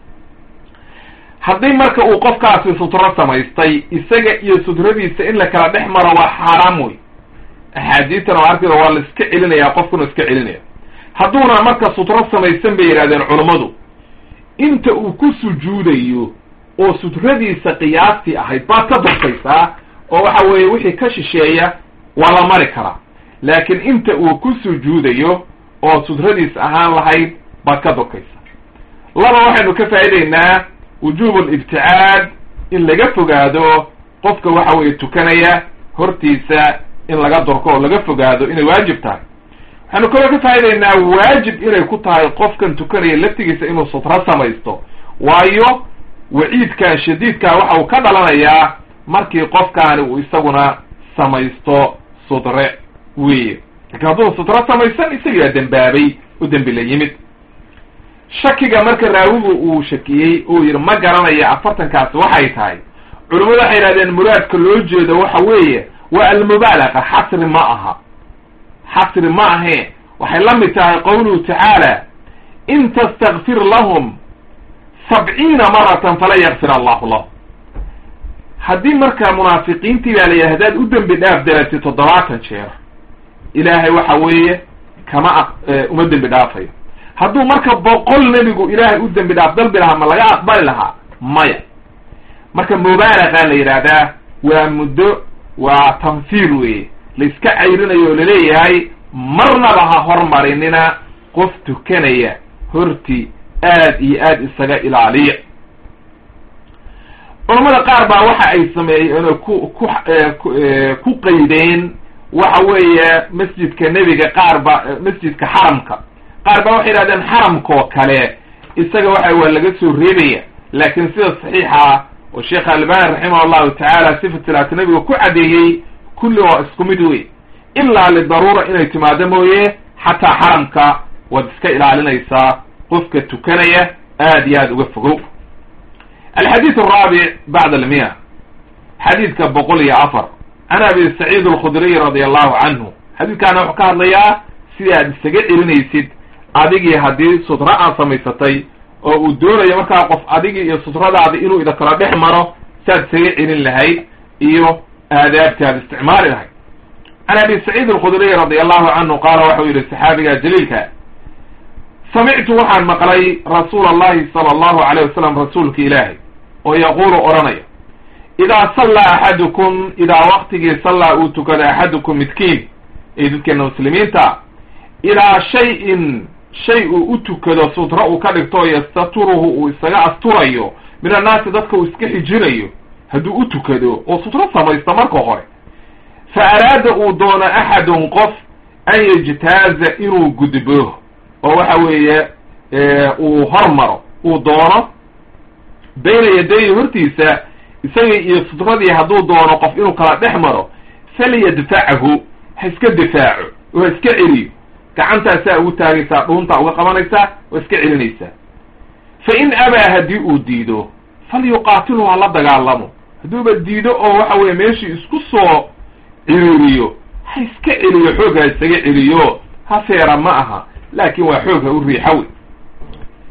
Speaker 1: haddii marka uu qofkaasi sutro samaystay isaga iyo sutradiisa in la kala dhex maro waa xaaraam wey. axaadiistan oo arkida waa la iska celinaya qofkuna iska celinaya. hadduuna marka sutro samaysan bay yidhahdeen culammadu inta uu ku sujuudayo oo sutradiisa qiyaastii ahayd baad ka dorkaysaa oo waxa weeye wixii ka shisheeya waa la mari karaa laakiin inta uu ku sujuudayo oo sutradiis ahaan lahayd baad ka dorkaysaa. laba waxaynu ka faa'idaynaa wujuub alibticaad in laga fogaado qofka waxa weeye tukanaya hortiisa in laga dorko oo laga fogaado inay waajib tahay. waxaynu kaloo ka faa'idaynaa waajib inay ku tahay qofkan tukanaya laftigiisa inuu sutro samaysto waayo waciidkan shadiidkaa waxa uu ka dhalanayaa markii qofkaani uu isaguna samaysto sutre weye. laakiin hadduu sutro samaysan isagaa dembaabay oo dembi la yimid. shakiga marka raawigu uu shakiyey uu yidhi ma garanayo 40kaasi waxay tahay culimmadu waxay yidhahdeen muraadka loo jeedo waxa weeye waa almubaalaqa xasri ma aha xasri ma ahe waxay la mid tahay qawluhu tacaala in tastakfir lahum 70 maratan falan yakfir allahu lahum. haddii marka munaafiqiintii baa layihi haddaad u dembi dhaaf dalatid 70 jeer ilaahay waxa weeye kama uma dembi dhaafayo. hadduu marka 100 nebigu ilaahay u dembi dhaaf dalbi lahaa ma laga aqbali lahaa maya. marka mubaalaqa la yidhaahdaa waa muddo waa tanfiir weye la iska cayrinayo oo laleeyahay marnaba ha hormarinina qof tukanaya horti aad iyo aad isaga ilaaliya. culamada qaar baa waxa ay sameeyeen ku qaydeen waxa weeye masjidka nebiga qaar ba masjidka xaramka qaar baa waxay yidhahdeen xaramkoo kale isaga waxa waa laga soo reebaya laakiin sida saxiixa oo sheekh albani raximah allahu tacaala sifat salaati nabiga ku cadeeyey kulli waa isku mid wey ilaa lidaruura inay timaado mooye xataa xaramka waad iska ilaalinaysaa qofka tukanaya aad iyo aad uga fogow. alxadiid الraabic bacd 100 xadiidka 104 can abi saciid alkhudriy radi allahu canhu. xadiidkaana wuxuu ka hadlayaa sida aad isaga celinaysid adigii haddii sutro aad samaysatay oo uu doonayo markaa qof adigii iyo sutradaada inuu ida kala dhex maro saad isaga celin lahayd iyo aadaabti aad isticmaali lahayd. can abi saciid alkhudriy radi allahu canhu qaala waxau yidhi saxaabiga jaliilka samictu waxaan maqlay rasuula allahi sala allahu alayh wasalam rasuulka ilaahay oo yaquulu odhanaya idaa sallaa axadukum idaa waqtigii sallaa uu tukada axadukum midkiin ee dadkeena muslimiinta ilaa shay-in shay uu u tukado sutro uu ka dhigto yastaturuhu uu isaga asturayo min annaasi dadka uu iska xijinayo hadduu u tukado oo sutro samaysto marka hore fa araada uu doono axadun qof an yajtaaza inuu gudbo oo waxa weeye uu hormaro uu doono bayna yadayhi hortiisa isaga iyo sutradii hadduu doono qof inuu kala dhex maro falyadfachu ha iska difaaco oo ha iska celiyo gacantaasaa ugu taagaysaa dhuuntaa uga qabanaysaa oo iska celinaysaa. fa in abaa haddii uu diido falyuqaatilhu ha la dagaalamo hadduuba diido oo waxa weye meeshii isku soo ciriiriyo ha iska celiyo xoog ha isaga celiyo ha feera ma aha laakin waa xoog ha u riixa wey.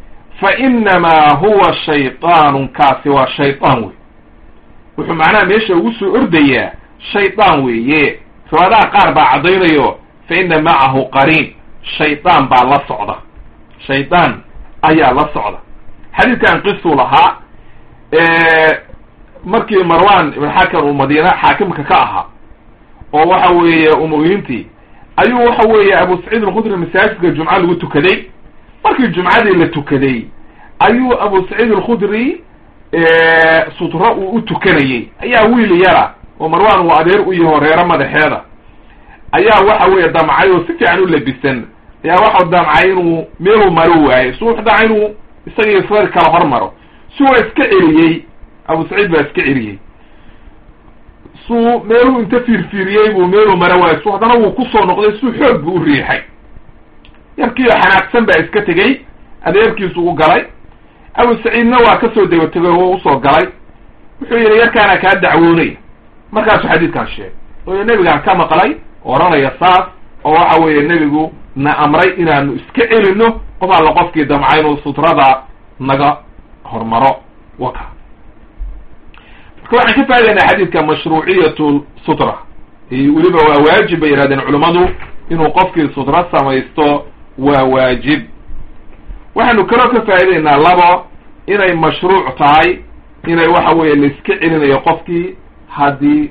Speaker 1: fainamaa huwa shayطaanu kaasi waa shayطaan wey. wuxuu macnaha meesha ugu soo ordayaa shayطaan weeye. riwaadaha qaar baa caddaynayo faina macahu qariin, shayطaan baa la socda, shayطaan ayaa la socda. xadiidkan qisuu lahaa markii marwan ibn xakam uu madiina xaakimka ka ahaa oo waxa weeye umoyintii ayuu waxa weeye abu saciid alkhudri masaajidka jumca lagu tukaday. markii jumcadii la tukaday ayuu abu saciid alkhudri sutro uu u tukanayey ayaa wiil yara oo marwan uu adeer u yaho reero madaxeeda ayaa waxa weeye damcay oo si fiican u labisan ayaa waxau damcay inuu meeluu maro waaye suu damcay inuu isaga isreer kala hormaro. si waa iska celiyey, abu saciid baa iska celiyey. suu meeluu inta fiirfiiriyey buu meeluu maro waaye su haddana wuu kusoo noqday suu xoog buu u riixay. yarkiio xanaaqsan baa iska tegey, adeerkiisu u galay. abu saciidna waa kasoo daba tegay oo usoo galay. wuxuu yidhi yarkaana kaa dacwoonaya. markaasuu xadiidkan sheegay oo nebigaan ka maqlay oranaya saas oo waxa weeye nebigu na amray inaanu iska celino qof alla qofkii damca inuu sutrada naga hormaro. waka marka waxaan ka faa'idaynaa xadiidka mashruuciyatu sutra, weliba waa waajib bay yidhahdeen culummadu inuu qofkii sutra samaysto waa waajib. waxaanu kaloo ka faa'idaynaa labo inay mashruuc tahay inay waxa weeye la iska celinayo qofkii haddii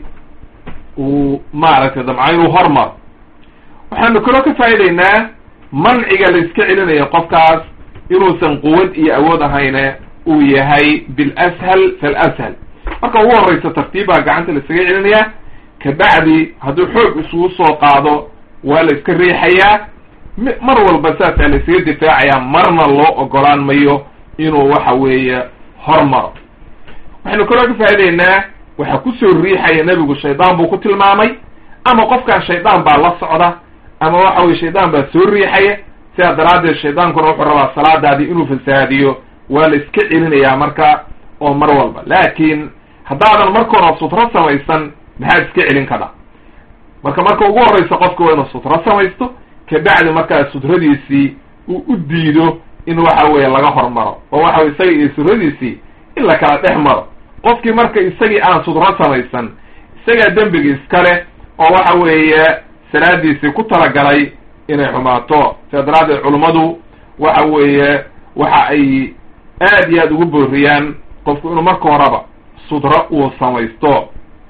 Speaker 1: uu maaragtay damca inuu hormaro. waxaanu kaloo ka faa'idaynaa manciga la iska celinayo qofkaas inuusan quwad iyo awood ahayne uu yahay bilashal falashal. marka ugu horreysa tartiib baa gacanta la iskaga celinayaa, kabacdi hadduu xoog isugu soo qaado waa la iska riixayaa. mar walba saasaa la iskaga difaacayaa, marna loo ogolaan mayo inuu waxa weeye hormaro. waxaynu kaloo ka faa'idaynaa waxa kusoo riixaya nebigu shaydaan buu ku tilmaamay, ama qofkan shaydaan baa la socda, ama waxa weye shaydaan baa soo riixaya. sidaa daraaddeed shaydaankuna wuxuu rabaa salaadaadii inuu fasaadiyo, waa la iska celinayaa marka oo mar walba. laakiin haddaadan markoona sutro samaysan maxaad iska celin kada? marka ugu horreysa qofka waa inuu sutro samaysto, kabacdi markaa sutradiisii uu u diido in waxa weeye laga hormaro oo waxa weye isaga iyo sutradiisii in la kala dhex maro. qofkii marka isagii aan sutro samaysan isagaa dembigi iskale oo waxa weeye salaadiisii ku talagalay inay xumaato. sidaa daraaddeed culummadu waxa weeye waxa ay aad iyo aad ugu booriyaan qofku inuu marka horeba sutro uu samaysto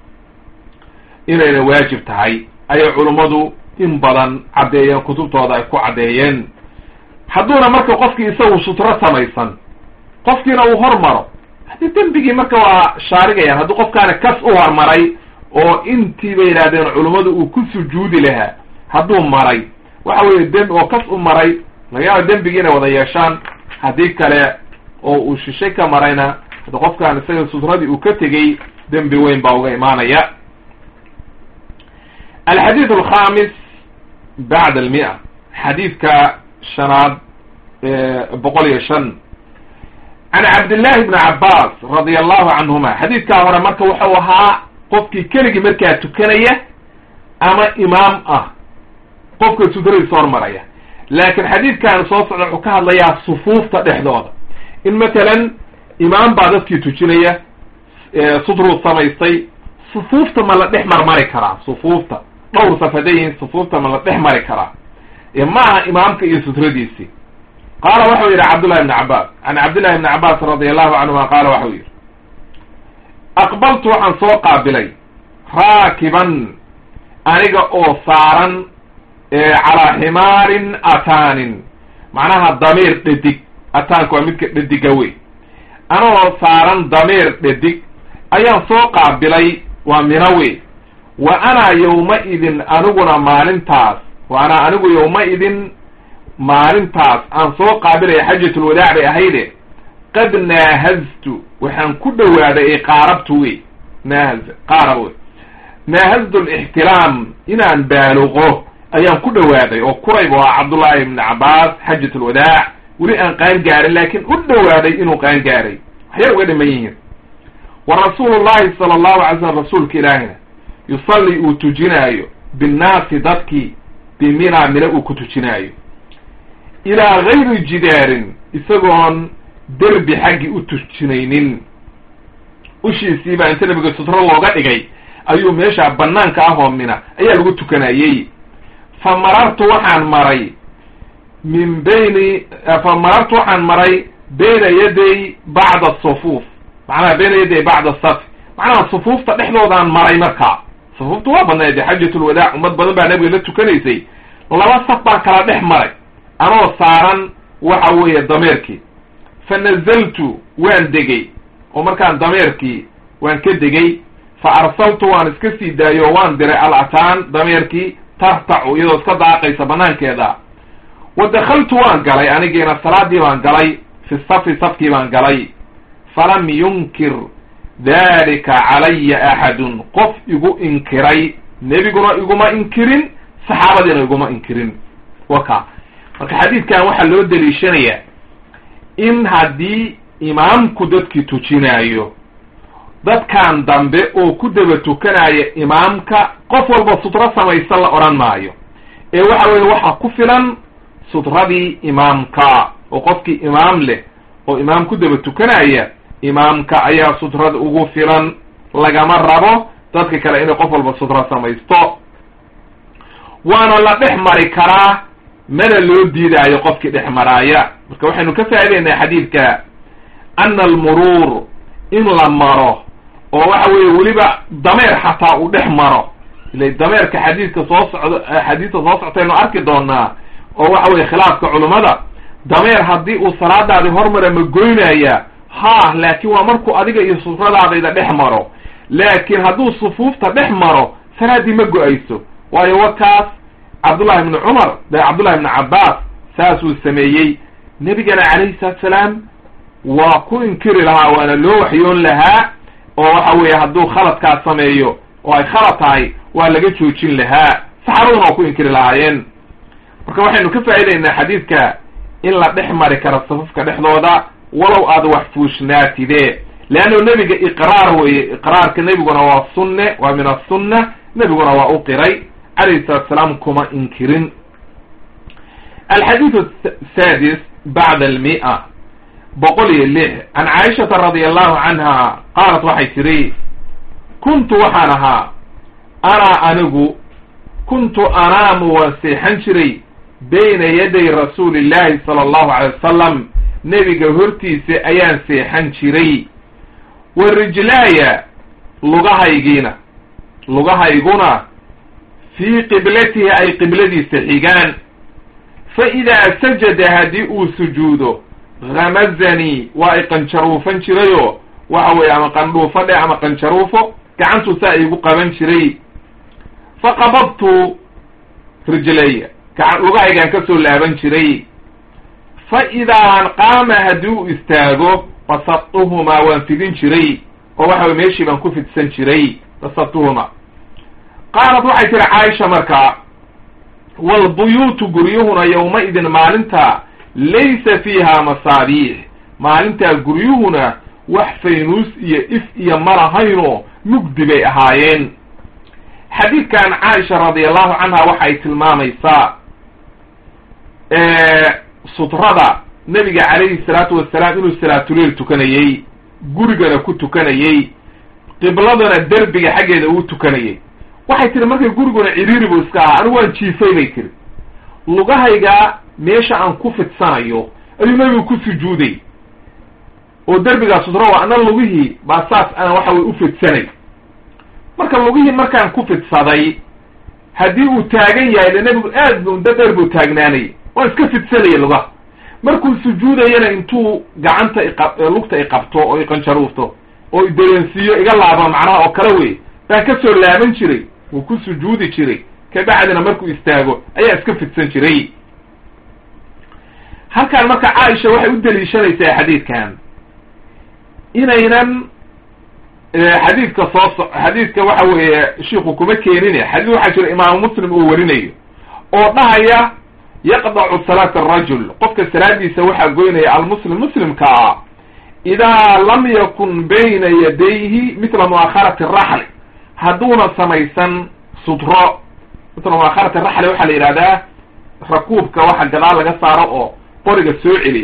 Speaker 1: inayna waajib tahay ayay culummadu in badan caddeeyeen, kutubtooda ay ku caddeeyeen. hadduuna marka qofkii isagu sutro samaysan qofkiina uu hormaro haddii dembigii marka waa shaarigayaan. haddii qofkaana kas u hormaray oo intii bay yidhahdeen culummadu uu ku sujuudi lahaa hadduu maray waxa weeye dembi oo kas u maray laga yaaba dembigii inay wada yeeshaan. haddii kale oo uu shishay ka marayna haddi qofkaan isaga sutradii uu ka tegey dembi weyn baa uga imaanaya. alxadiid alkhamis bacd almia, xadiidka shanaad 105 can cabdillahi bni cabaas radia allahu canhuma. xadiidkaa hore marka wuxuu ahaa qofkii keligii markaa tukanaya ama imaam ah qofka sutradiisa hormaraya. laakiin xadiidkan soo socda wuxuu ka hadlayaa sufuufta dhexdooda. in matalan imaam baa dadkii tujinaya, sutruu samaystay, sufuufta ma la dhex marmari karaa? sufuufta dhowr safadayihin, sufuufta ma la dhex mari karaa? ma aha imaamka iyo sutradiisii. qaala waxau yidhi cabdullahi bni cabaas can cabdillahi bni cabaas radia allahu canhuma qaala waxau yidhi aqbaltu waxaan soo qaabilay raakiban aniga oo saaran calaa ximaarin ataanin, macnaha damiir dhedig. ataanka waa midka dhediga wey. anagoo saaran damiir dhedig ayaan soo qaabilay, waa mina wey. wa anaa yawma-idin aniguna maalintaas, wa anaa anigu yawma-idin maalintaas aan soo qaabilaya xajatulwadaac bay ahayde qad naahaztu waxaan ku dhowaaday qaarabtu wey. qaarab wey. naahaztu alixtiraam inaan baaluqo ayaan ku dhowaaday oo kurayba waa cabdullaahi ibni cabaas xajatulwadaac. weli aan qaan gaarin laakiin u dhowaaday inuu qaan gaaray, waxyar uga dhiman yihiin. wa rasuulu llahi sala allahu alay slam rasuulka ilaahina yusalli uu tujinaayo binnaasi dadkii bimina mina uu ku tujinaayo ilaa gayri jidaarin isagoon derbi xaggii u tujinaynin. ushiisii baa inta nabiga sutro looga dhigay ayuu meesha banaanka ah oo mina ayaa lagu tukanayey. fa marartu waxaan maray bayna yaday bacda sufuuf, macnaha bayna yaday bacda safi, macnaha sufuufta dhexdoodaan maray. markaa sufuuftu waa badnayd xajatulwadaac, ummad badan baa nabiga la tukanaysay. laba saf baan kala dhex maray anoo saaran waxa weeye dameerkii. fa nazaltu waan degay, oo markaan dameerkii waan ka degay. fa arsaltu waan iska sii daayo o waan diray alataan dameerkii tartacu iyadoo iska daaqaysa banaankeeda. wa dakaltu waan galay anigiina salaadii baan galay, fi safi safkii baan galay. falam yunkir dalika calaya axadun, qof igu inkiray nebiguna iguma inkirin, saxaabadiina iguma inkirin. waka marka xadiidkan waxaa loo daliishanayaa in haddii imaamku dadkii tujinaayo, dadkan dambe oo ku daba tukanaya imaamka qof walba sutro samaysan la odhan maayo, ee waxa weeye waxa ku filan sutradii imaamka. oo qofkii imaam leh oo imaam ku daba tukanaya, imaamka ayaa sutrada ugu filan, lagama rabo dadka kale inay qof walba sutro samaysto. waana la dhex mari karaa, mana loo diidaayo qofkii dhex maraaya. marka waxaynu ka faa'idaynaa xadiidka ana almuruur in la maro, oo waxa weeye weliba dameer xataa uu dhex maro. ila dameerka xadiidka xadiidka soo soctaynu arki doonaa, oo waxa weye khilaafka culummada. dameer haddii uu salaadaadi hormara ma goynaya? ha, laakiin waa markuu adiga iyo sutradaadayda dhex maro. laakiin hadduu sufuufta dhex maro salaaddii ma go-ayso. waayo wakaas cabdullahi ibni cumar cabdullahi ibni cabbaas saasuu sameeyey. nebigana calayhi salaatu salaam waa ku inkiri lahaa, waana loo waxyoon lahaa, oo waxa weeye hadduu khaladkaas sameeyo oo ay khalad tahay waa laga joojin lahaa. saxaabaduna waa ku inkiri lahaayeen. marka waxaynu ka faa'idaynaa xadiidka in la dhex mari karo safafka dhexdooda walow aad wax fuushnaatide, leanno nebiga iqraar weeye. iqraarka nebiguna waa sunne, waa min asunna. nebiguna waa u qiray calayhi salatu salaam, kuma inkirin. alxadiidu asaadis bacda almi'a 106 can caaishata radi allahu canha qaalat waxay tiri kuntu waxaan ahaa anigu kuntu anaamu waan seexan jiray bayna yaday rasuuli llahi sala allahu alay wasalam, nebiga hortiisa ayaan seexan jiray. wa rijlaaya lugahayguna fii qiblatihi ay qibladiisa xigaan. fa idaa sajada haddii uu sujuudo gamazanii waa i qanjaruufan jirayoo waxa weeye ama qandhuufo dhe ama qanjaruufo gacantuu saa iigu qaban jiray. fa qabadtu rijlaya, lugahaygaan ka soo laaban jiray. fa idaa qaama haddii uu istaago basatuhumaa waan fidin jiray, oo waxa weye meeshii baan ku fidsan jiray. basatuhumaa. qaalat waxay tiri caaisha markaa walbuyuutu guryuhuna yowma-idin maalinta laysa fiiha masaabiix, maalintaa guryuhuna wax faynuus iyo if iyo malahaynoo mugdi bay ahaayeen. xadiidkan caaisha radi allahu canha waxay tilmaamaysaa sutrada nebiga calayhi salaatu wasalaam inuu salaatuleyl tukanayey, gurigana ku tukanayey, qibladana derbiga xaggeeda uu tukanayey. waxay tiri markay guriguna ciriiri buu iska ahaa, anigu waan jiifay bay tiri. lugahayga meesha aan ku fidsanayo ayuu nebigu ku sujuuday, oo derbigaa sutro waa ana lugihii baa saas ana waxa way u fidsanay. marka lugihii markaan ku fidsaday, haddii uu taagan yahay de nebigu aad muddo dheer buu taagnaanayay, waan iska fidsanaya lugaha. markuu sujuudayana intuu gacanta lugta iqabto oo iqanjaruufto oo idareensiiyo iga laaba macnaha oo kale wey baan ka soo laaban jiray, wuu ku sujuudi jiray. kabacdina markuu istaago ayaa iska fidsan jiray. halkaan marka caaisha waxay u daliishanaysaa xadiidkan inaynan xadiidka waxa weeye shiiku kuma keenine, xadiid waxaa jira imaamu muslim uu warinayo oo dhahaya yaqdacu salaata arajul, qofka salaadiisa waxaa goynaya almuslim muslimka ah idaa lam yakun bayna yadayhi mitla mu'akharati araxli, hadduuna samaysan sutro. mitla mu'akharati araxli waxaa la yidhahdaa rakuubka waxa gadaal laga saaro oo qoriga soo celiya,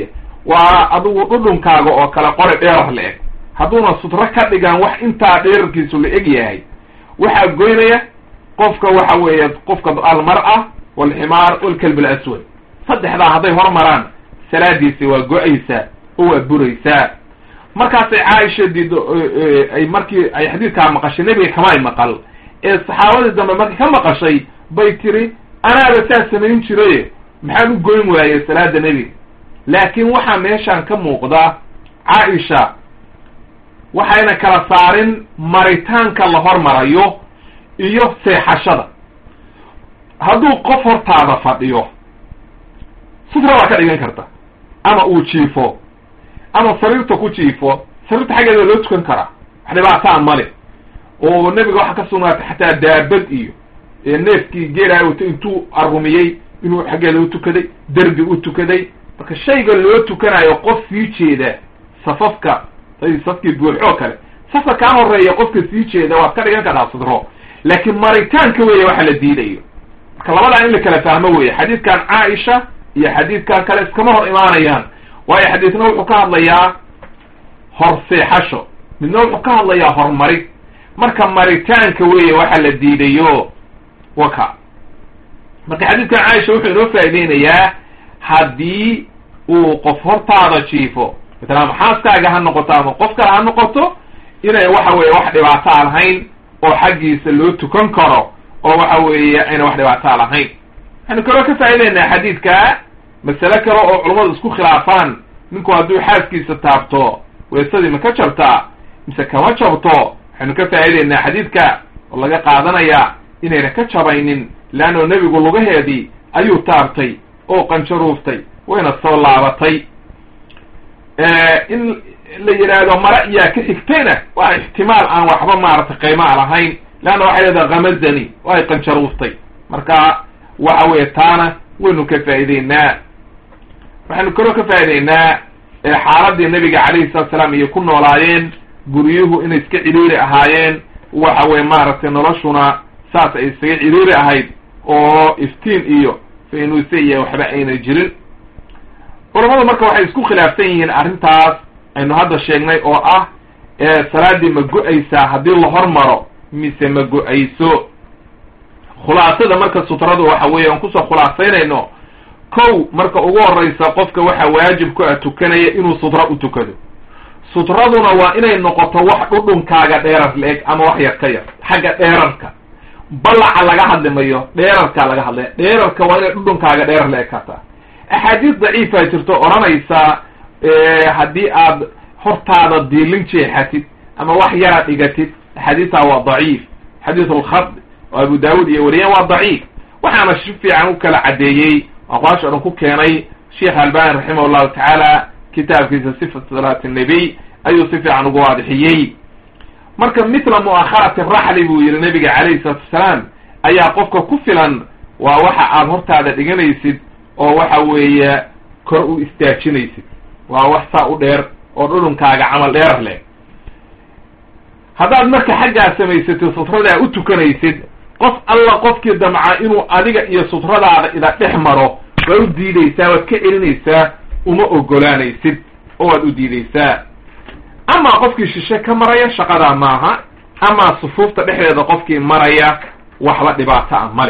Speaker 1: waa adigu dhudhunkaaga oo kale qori dheerar la eg hadduuna sutro ka dhigaan wax intaa dheerarkiisu la eg yahay waxaa goynaya qofka waxa weeye qofka almar'a walximaar walkalb alaswad saddexdaa hadday hormaraan salaadiisi waa go-aysaa oo waa buraysaa markaasay caaisha diido ay markii ay xadiidkaa maqashay nebiga kama ay maqal ee saxaabadii dambe markay ka maqashay bay tiri anaaba saa samayn jiraye maxaan u goyn waaye salaada nebiga laakiin waxaa meeshaan ka muuqda caaisha waxayna kala saarin maritaanka la hormarayo iyo seexashada hadduu qof hortaada fadhiyo sutra waa ka dhigan karta ama uu jiifo ama sariirta ku jiifo sariirta xaggeeda loo tukan karaa wax dhibaataa male oo nebiga waxaa ka sugnaatay xataa daabad iyo neefkii geelaayo wato intuu arumiyey inuu xaggeeda u tukaday derbi u tukaday marka shayga loo tukanayo qof sii jeeda safafka safkii buuxoo kale safka kaa horeeya qofka sii jeeda waad ka dhigan kartaa sudro laakiin maritaanka weeye waxa la diidayo marka labadaa in la kala fahmo weye xadiidkan caaisha iyo xadiidkan kale iskama hor imaanayaan waayo xadiidna wuxuu ka hadlayaa hor seexasho midna wuxuu ka hadlayaa hormarid marka maritaanka weeye waxa la diidayo waka marka xadiidkan caaisha wuxuu inoo faaideynayaa haddii uu qof hortaada jiifo matala ama xaaskaaga ha noqoto ama qof kale ha noqoto inay waxa weeye wax dhibaataa lahayn oo xaggiisa loo tukan karo oo waxa weeye ayna wax dhibaataa lahayn waxaynu kaloo ka faa'ideynaa xadiidka masale kale oo culummadu isku khilaafaan ninku hadduu xaaskiisa taabto weesadii ma ka jabtaa mise kama jabto waxaynu ka faa'ideynaa xadiidka oo laga qaadanayaa inayna ka jabaynin leanno nebigu lugaheedii ayuu taabtay oo qanjaruuftay wayna soo laabatay in la yidhaahdo mara iyaa ka xigtayna waa ixtimaal aan waxba maaragtay qiimaa lahayn leanna waxay leedaha kamazani oo ay qanjaruuftay marka waxa weeye taana waynu ka faa'ideynaa waxaynu kaloo ka faa'ideynaa xaaladii nebiga calayhi salatu salaam iyo ku noolaayeen guryuhu inay iska ciriiri ahaayeen waxa weye maaragtay noloshuna saas ay isaga ciriiri ahayd oo iftiin iyo faynuuse iyo waxba ayna jirin culamadu marka waxay isku khilaafsan yihiin arrintaas aynu hadda sheegnay oo ah salaadii ma go-aysaa haddii la hormaro mise ma go-ayso khulaasada marka sutradu waxa weeye aan kusoo khulaasaynayno kow marka ugu horeysa qofka waxa waajib ku ah tukanaya inuu sutra u tukado sutraduna waa inay noqoto wax dhudhunkaaga dheerar la-eg ama wax yar ka yar xagga dheerarka ballaca laga hadli mayo dheerarka laga hadlaya dheerarka waa inay dhudhunkaaga dheerar la-eg kataa axaadiis daciifa jirto odhanaysa haddii aad hortaada diilin jeexatid ama wax yara dhigatid axaadiistaa waa daciif xadiis alkhad oo abu daawud iyo wariyaan waa daciif waxaana si fiican u kala caddeeyey aqwaasha dhan ku keenay sheekh albani raximah llahu tacaala kitaabkiisa sifat salaati nabiy ayuu si fiican ugu waadixiyey marka mithla mu'akharati raxli buu yihi nabiga calayhi salatu wasalaam ayaa qofka ku filan waa waxa aad hortaada dhiganaysid oo waxa weeye kor u istaajinaysid waa wax saa u dheer oo dhudhunkaaga camal dheerar leh haddaad marka xaggaa samaysatid sutradaa u tukanaysid qof alla qofkii damca inuu adiga iyo sutradaada ida dhex maro waad u diidaysaa waad ka celinaysaa uma ogolaanaysid oo waad u diidaysaa ama qofkii shishe ka maraya shaqadaa maaha ama sufuufta dhexdeeda qofkii maraya waxba dhibaato ah male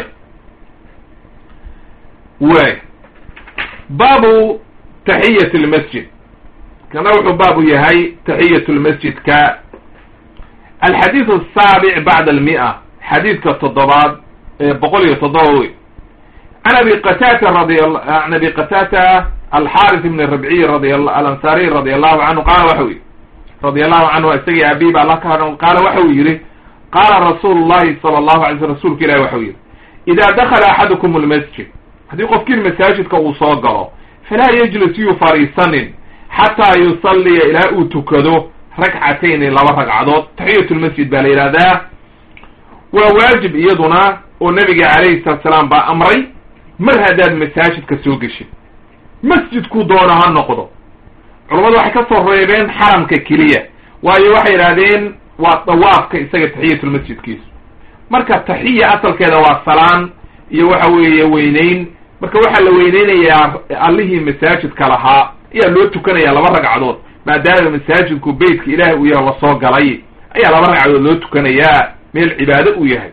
Speaker 1: waay baabu taxiyat lmasjid kana wuxuu baabu yahay taxiyat lmasjidka alxadiid asaabic bacda almia xadiidka toddobaad boqol iyo toddoba wey can abi qatata an abi qatata alxaris ibn rabciy alansariy radi allahu canhu qaala waxa u yihi radi allahu canhu isagii abi ba alla ka hadhan qaala waxa uu yihi qaala rasuulu llahi sala allahu alay sl rsulka ilahi waxa u yihi ida dakala axadukum almasjid haddii qofkiin masaajidka uu soo galo falaa yajlis yuu fariisanin xataa yusalliya ilaa uu tukado ragcatayni laba ragcadood taxiyat lmasjid baa la yidhahdaa waa waajib iyaduna oo nabiga calayhi salatu salaam baa amray mar haddaad masaajidka soo geshid masjidku doona ha noqdo culammadu waxay ka soo reebeen xaramka keliya waayo waxay yidhahdeen waa dawaafka isaga taxiyatulmasjidkiisu marka taxiya asalkeeda waa salaan iyo waxa weeye weyneyn marka waxaa la weyneynayaa allihii masaajidka lahaa ayaa loo tukanaya 2 ragcadood maadaama masaajidku beytka ilaahay uu yahay lasoo galay ayaa 2 ragcadood loo tukanayaa meel cibaado uu yahay.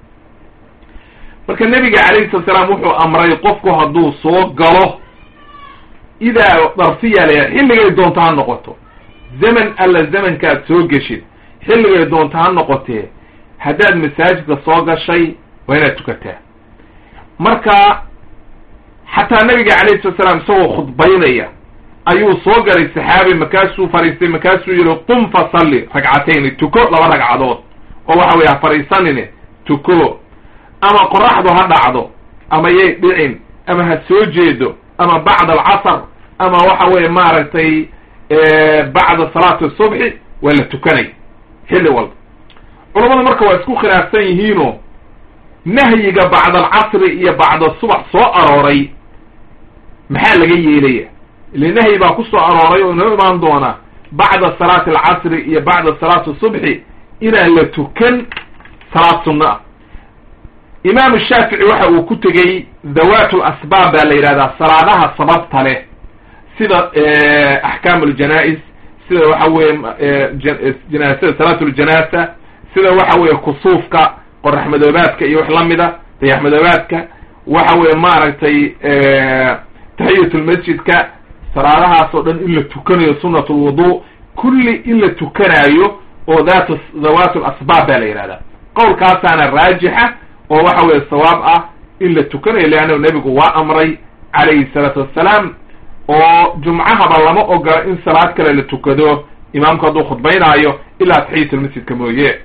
Speaker 1: marka nebiga calayhi salatu salaam wuxuu amray qofku hadduu soo galo idaa darfiya la xilligay doonto ha noqoto zaman alla zamankaad soo geshid xilligay doonto ha noqotee haddaad masaajidka soo gashay waa inaad tukataa. marka xataa nabiga calayhi salatu salaam isagoo khudbaynaya ayuu soo galay saxaabi markaasuu fariistay markaasuu yihi qum fasalli ragcatayni tuko 2 ragcadood oo waxa weeye ha fariisanine tuko ama qoraxdu ha dhacdo ama yay dhicin ama ha soo jeedo ama bacda alcasr ama waxa weeye maaragtay bacda salaati subxi waa la tukanay xilli walba. culamadu marka waa isku khilaafsan yihiinoo nahyiga bacda alcasri iyo bacda subax soo arooray maxaa laga yeelaya ile nahyi baa ku soo arooray oo inoo imaan doona bacda salaati alcasri iyo bacda salaati subxi inaan la tukan salaad sunna ah. imaam shaafici waxa uu ku tegey dhawaatu lasbaab baa la yidhahdaa salaadaha sababta leh sida axkaam aljanaa-is sida waxa weeye janaasada salaatuljanasa sida waxa weeye kusuufka qorax madoobaadka iyo wax lamida dayax madoobaadka waxa weeye maaragtay taxiyatulmasjidka salaadahaas oo dhan in la tukanayo sunat lwudu kulli in la tukanayo oo dhawaatu lasbaab baa la yidhahdaa. qowlkaasaana raajixa oo waxa weeye sawaab ah in la tukanayo leannahu nebigu waa amray calayhi salaatu wassalaam oo jumcahaba lama ogola in salaad kale la tukado imaamku hadduu khudbaynaayo ilaa taxiyatulmasjidka mooye.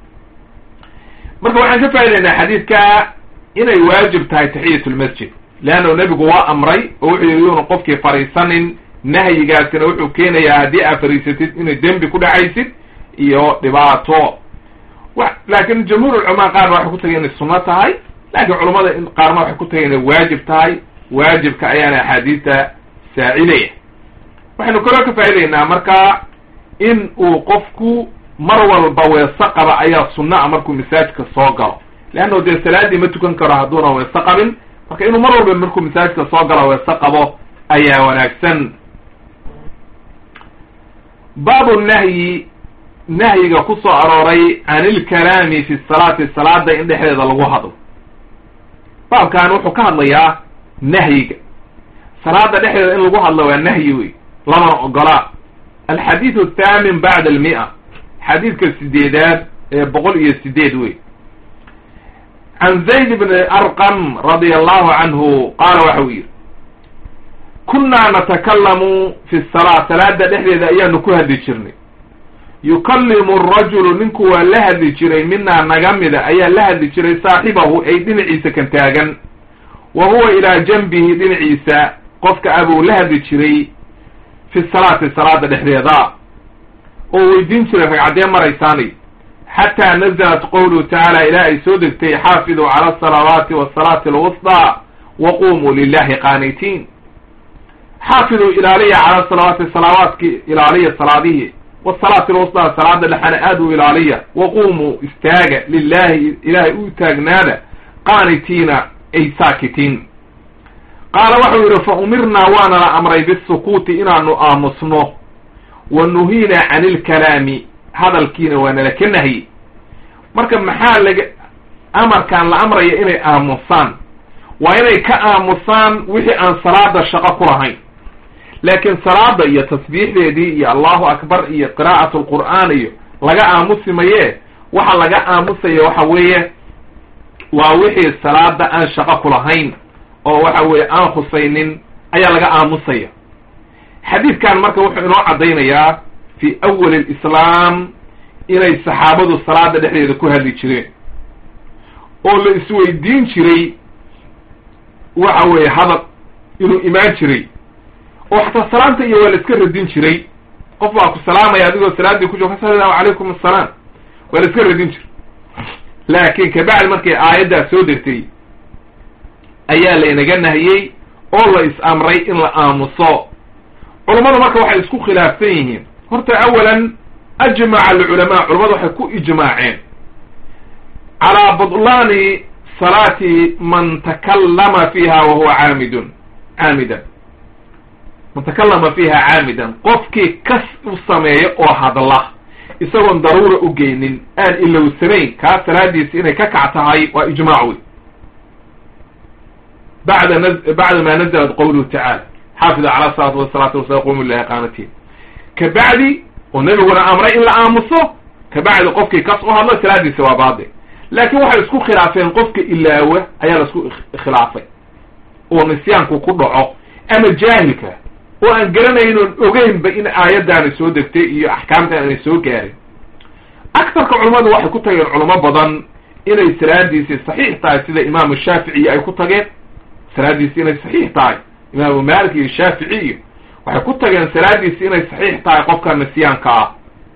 Speaker 1: marka waxaan ka faa'idaynaa xadiidka inay waajib tahay taxiyatulmasjid leannahu nebigu waa amray oo wuxuu yihi yuuna qofkii fariisanin nahyigaasina wuxuu keenayaa haddii aad fariisatid inay dembi ku dhacaysid iyo dhibaato. laakin jamhuur culamaa qaarna waxay ku tagay inay sunno tahay laakiin culamada qaarna waxay ku tagay inay waajib tahay. waajibka ayaana axaadiista saacidaya. waxaynu kaloo ka faa'idaynaa marka in uu qofku mar walba weese qaba ayaa sunno ah markuu masaajidka soo galo leanno dee salaadii ma tukan karo hadduuna weese qabin. marka inuu mar walba markuu masaajidka soo galo weese qabo ayaa wanaagsan. baabu nahyi nahyiga ku soo arooray can ilkalaami fi salaati salaada in dhexdeeda lagu hadlo. baabkan wuxuu ka hadlayaa nahyiga salaada dhexdeeda in lagu hadlo waa nahyi wey lamana ogolaa. alxadiidu athaamin bacda 100 xadiidka 8 108 wey. can zayd bn arqam radia allahu canhu qaala waxa uu yihi kunnaa natakalamu fi salaa salaada dhexdeeda ayaanu ku hadli jirnay. yukallimu arajulu ninku waa la hadli jiray minaa naga mida ayaa la hadli jiray saaxibahu ay dhinaciisa kan taagan wa huwa ilaa janbihi dhinaciisa qofka abuu la hadli jiray fi salaati salaada dhexdeeda oo weydiin jiray ragcaddee maraysaanay xataa nazalat qowluhu tacaala ilaa ay soo degtay xaafiduu cala asalawaati wasalaati alwusdaa waqumuu lilahi qaanitiin. xaafiduu ilaaliya cala salawaati salaawaadki ilaaliya salaadihii wasalaati alwusdaa salaada dhexana aad u ilaaliya waqumuu istaaga lilahi ilaahay u taagnaada qaanitiina ay saakitiin. qaala waxau yidhi fa umirnaa waana la amray bisukuuti inaanu aamusno wa nuhiinaa can ilkalaami hadalkiina waa nala ka nahyi. marka maxaa laga amarkaan la amraya inay aamusaan waa inay ka aamusaan wixii aan salaada shaqo ku lahayn. laakiin salaada iyo tasbiixdeedii iyo allahu akbar iyo qiraa'atu lqur'aan iyo laga aamusi maye waxa laga aamusaya waxa weeye waa wixii salaada aan shaqo ku lahayn oo waxa weeye aan khusaynin ayaa laga aamusaya. xadiidkan marka wuxuu inoo caddaynayaa fi awal alislaam inay saxaabadu salaada dhexdeeda ku hadli jireen oo la isweydiin jiray waxa weeye hadal inuu imaan jiray oo xataa salaamta iyo waa la iska radin jiray. qof baa ku salaamaya adigoo salaaddii ku jooga assalaamu calaykum assalaam waa la iska radin jiray. laakiin kabacdi markay aayaddaas soo degtay ayaa la inaga nahiyey oo la is-amray in la aamuso. culammadu marka waxay isku khilaafsan yihiin. horta awalan ajmaca alculamaa culamadu waxay ku ijmaaceen calaa budlaani salaati man takallama fiiha wa huwa caamidan man takallama fiiha caamidan qofkii kas u sameeyo oo hadla isagoon daruura u geynin aan ilowsanayn kaa salaadiisi inay ka kac tahay waa ijmaac wey bacda ma nazalat qawluhu tacala xaafidu cala salaati wasalaatu wasalaam qumu lilahi qaanatiin kabacdi oo nabiguna amray in la aamuso kabacdi qofkii kas u hadlo salaadiisi waa baadil laakiin waxay isku khilaafeen qofka ilaawa ayaa la isku khilaafay oo nisyaanku ku dhaco ama jaahilka oo aan garanaynoon ogeynba in aayaddaani soo degtay iyo axkaamtan aanay soo gaarin aktarka culammadu waxay ku tageen culamo badan inay salaadiisii saxiix tahay sida imaamu shaafici ay ku tageen salaadiisi inay saxiix tahay imaamu maalik iyo shaafici iyo waxay ku tageen salaadiisi inay saxiix tahay qofka nisyaanka ah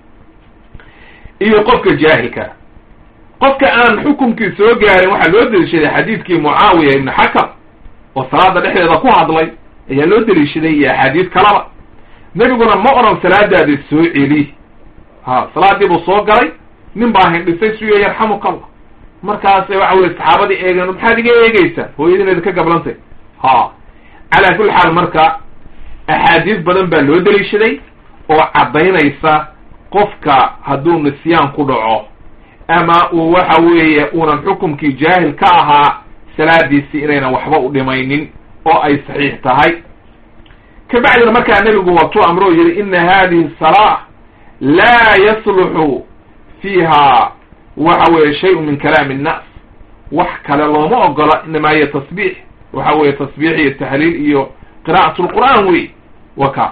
Speaker 1: iyo qofka jaahilka qofka aan xukumkii soo gaarin waxaa loo deliishaday xadiidkii mucaawiya ibni xakam oo salaada dhexdeeda ku hadlay ayaa loo deliishaday iyo axaadiis kalaba nebiguna ma oran salaadaadi soo celi ha salaadii buu soo galay nin baa hindhisay suyo yarxamuka allah markaase waxa weye saxaabadii eegeen maxaad iga eegeysaa hooyadin idinka gablantay ha calaa kulli xaal marka axaadiis badan baa loo deliishaday oo caddaynaysa qofka hadduu nisyaan ku dhaco ama uu waxa weeye uunan xukumkii jaahil ka ahaa salaadiisi inaynan waxba u dhimaynin oo ay saxiix tahay kabacdina markaa nebigu watuu amro yidhi ina hadihi salaa laa yasluxu fiiha waxa weeye shay-un min kalaami innaas wax kale looma ogola inamaa hiya tasbiix waxa weeye tasbiix iyo tahliil iyo qira'at lqur'aan wey waka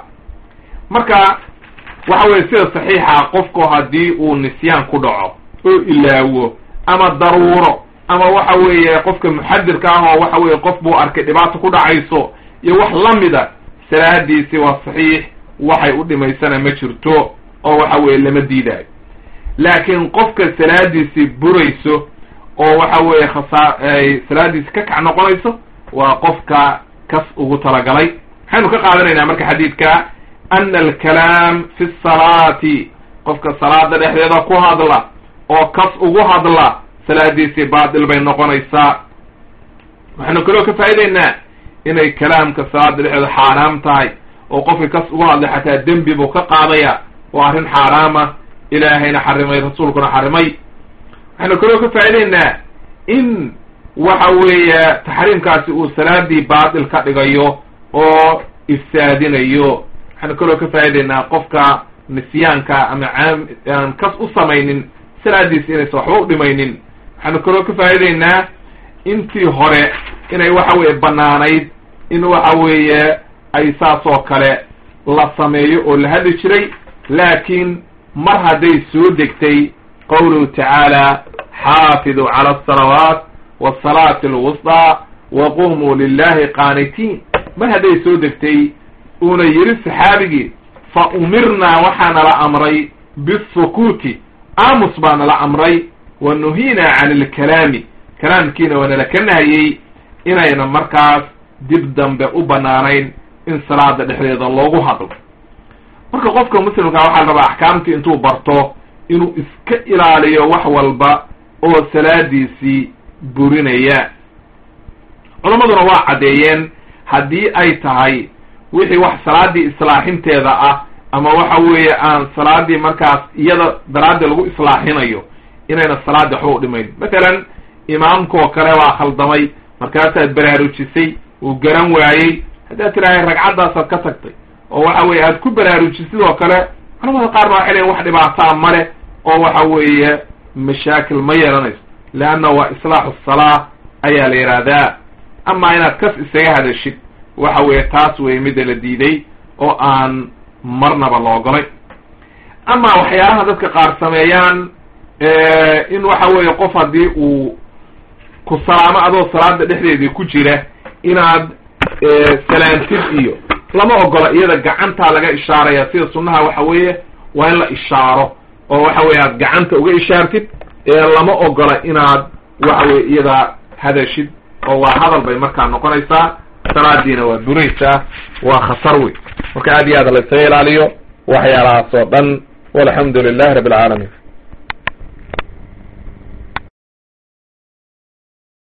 Speaker 1: marka waxa weye sida saxiixa qofku haddii uu nisyaan ku dhaco oo ilaawo ama daruuro ama waxa weeye qofka muxadirka ah oo waxa weeye qof buu arkay dhibaato ku dhacayso iyo wax lamida salaadiisi waa saxiix waxay u dhimaysana ma jirto oo waxa weeye lama diidaayo laakiin qofka salaadiisi burayso oo waxa weeye ay salaadiisi ka kac noqonayso waa qofka kas ugu talagalay waxaynu ka qaadanaynaa marka xadiidka ana alkalaam fi salaati qofka salaada dhexdeeda ku hadla oo kas ugu hadla salaadiisii baatil bay noqonaysaa waxaynu kaloo ka faa'idaynaa inay kalaamka salaada dhexdeeda xaaraam tahay oo qofkii kas ugu hadlay xataa dembi buu ka qaadaya oo arrin xaaraama ilaahayna xarimay rasuulkuna xarimay waxaynu kaloo ka faa'idaynaa in waxa weeye taxriimkaasi uu salaadii baatil ka dhigayo oo ifsaadinayo waxaynu kaloo ka faa'idaynaa qofka nisyaanka ama aan kas u samaynin salaadiisi inaysan waxba u dhimaynin waxaanu kaloo ka faa'idaynaa intii hore inay waxa weeye banaanayd in waxa weeye ay saas oo kale la sameeyo oo la hadli jiray laakiin mar hadday soo degtay qawluhu tacaala xaafiduu cala asalawaat wasalaati alwusطaa waqumuu lilahi qaanitiin mar hadday soo degtay uuna yidhi saxaabigii fa umirnaa waxaa nala amray bisukuuti aamus baa nala amray wa nuhiina can ilkalaami kalaamkiina waa nala ka nahayey inayna markaas dib dambe u banaanayn in salaada dhexdeeda loogu hadlo marka qofka muslimkaa waxaa la rabaa axkaamtii intuu barto inuu iska ilaaliyo wax walba oo salaadiisii burinaya culammaduna waa caddeeyeen haddii ay tahay wixii wax salaadii islaaxinteeda ah ama waxa weeye aan salaadii markaas iyada daraaddi lagu islaaxinayo inayna salaadii waxba u dhimayn matalan imaamkaoo kale waa khaldamay markaasaad baraarujisay uu garan waayey haddaad tidhaahay ragcaddaasaad ka tagtay oo waxa weeye aad ku baraarujisid oo kale culamada qaar baa waxay leeyiin wax dhibaataa male oo waxa weeye mashaakil ma yeelanayso leanna waa islaaxu salaa ayaa la yidhaahdaa ama inaad kas isaga hadashid waxa weeye taas weye midda la diiday oo aan marnaba la ogolay ama waxyaalaha dadka qaar sameeyaan in waxa weeye qof haddii uu ku salaamo adoo salaada dhexdeedii ku jira inaad salaantid iyo lama ogola iyada gacantaa laga ishaaraya sida sunnaha waxa weeye waa in la ishaaro oo waxa weye aad gacanta uga ishaartid lama ogola inaad waxa weye iyada hadashid oo waa hadal bay markaa noqonaysaa salaadiina waa buraysaa waa khatar wey marka aad iyo aad la isaga ilaaliyo waxyaalahaas oo dhan walxamdu lilahi rabbi alcaalamiin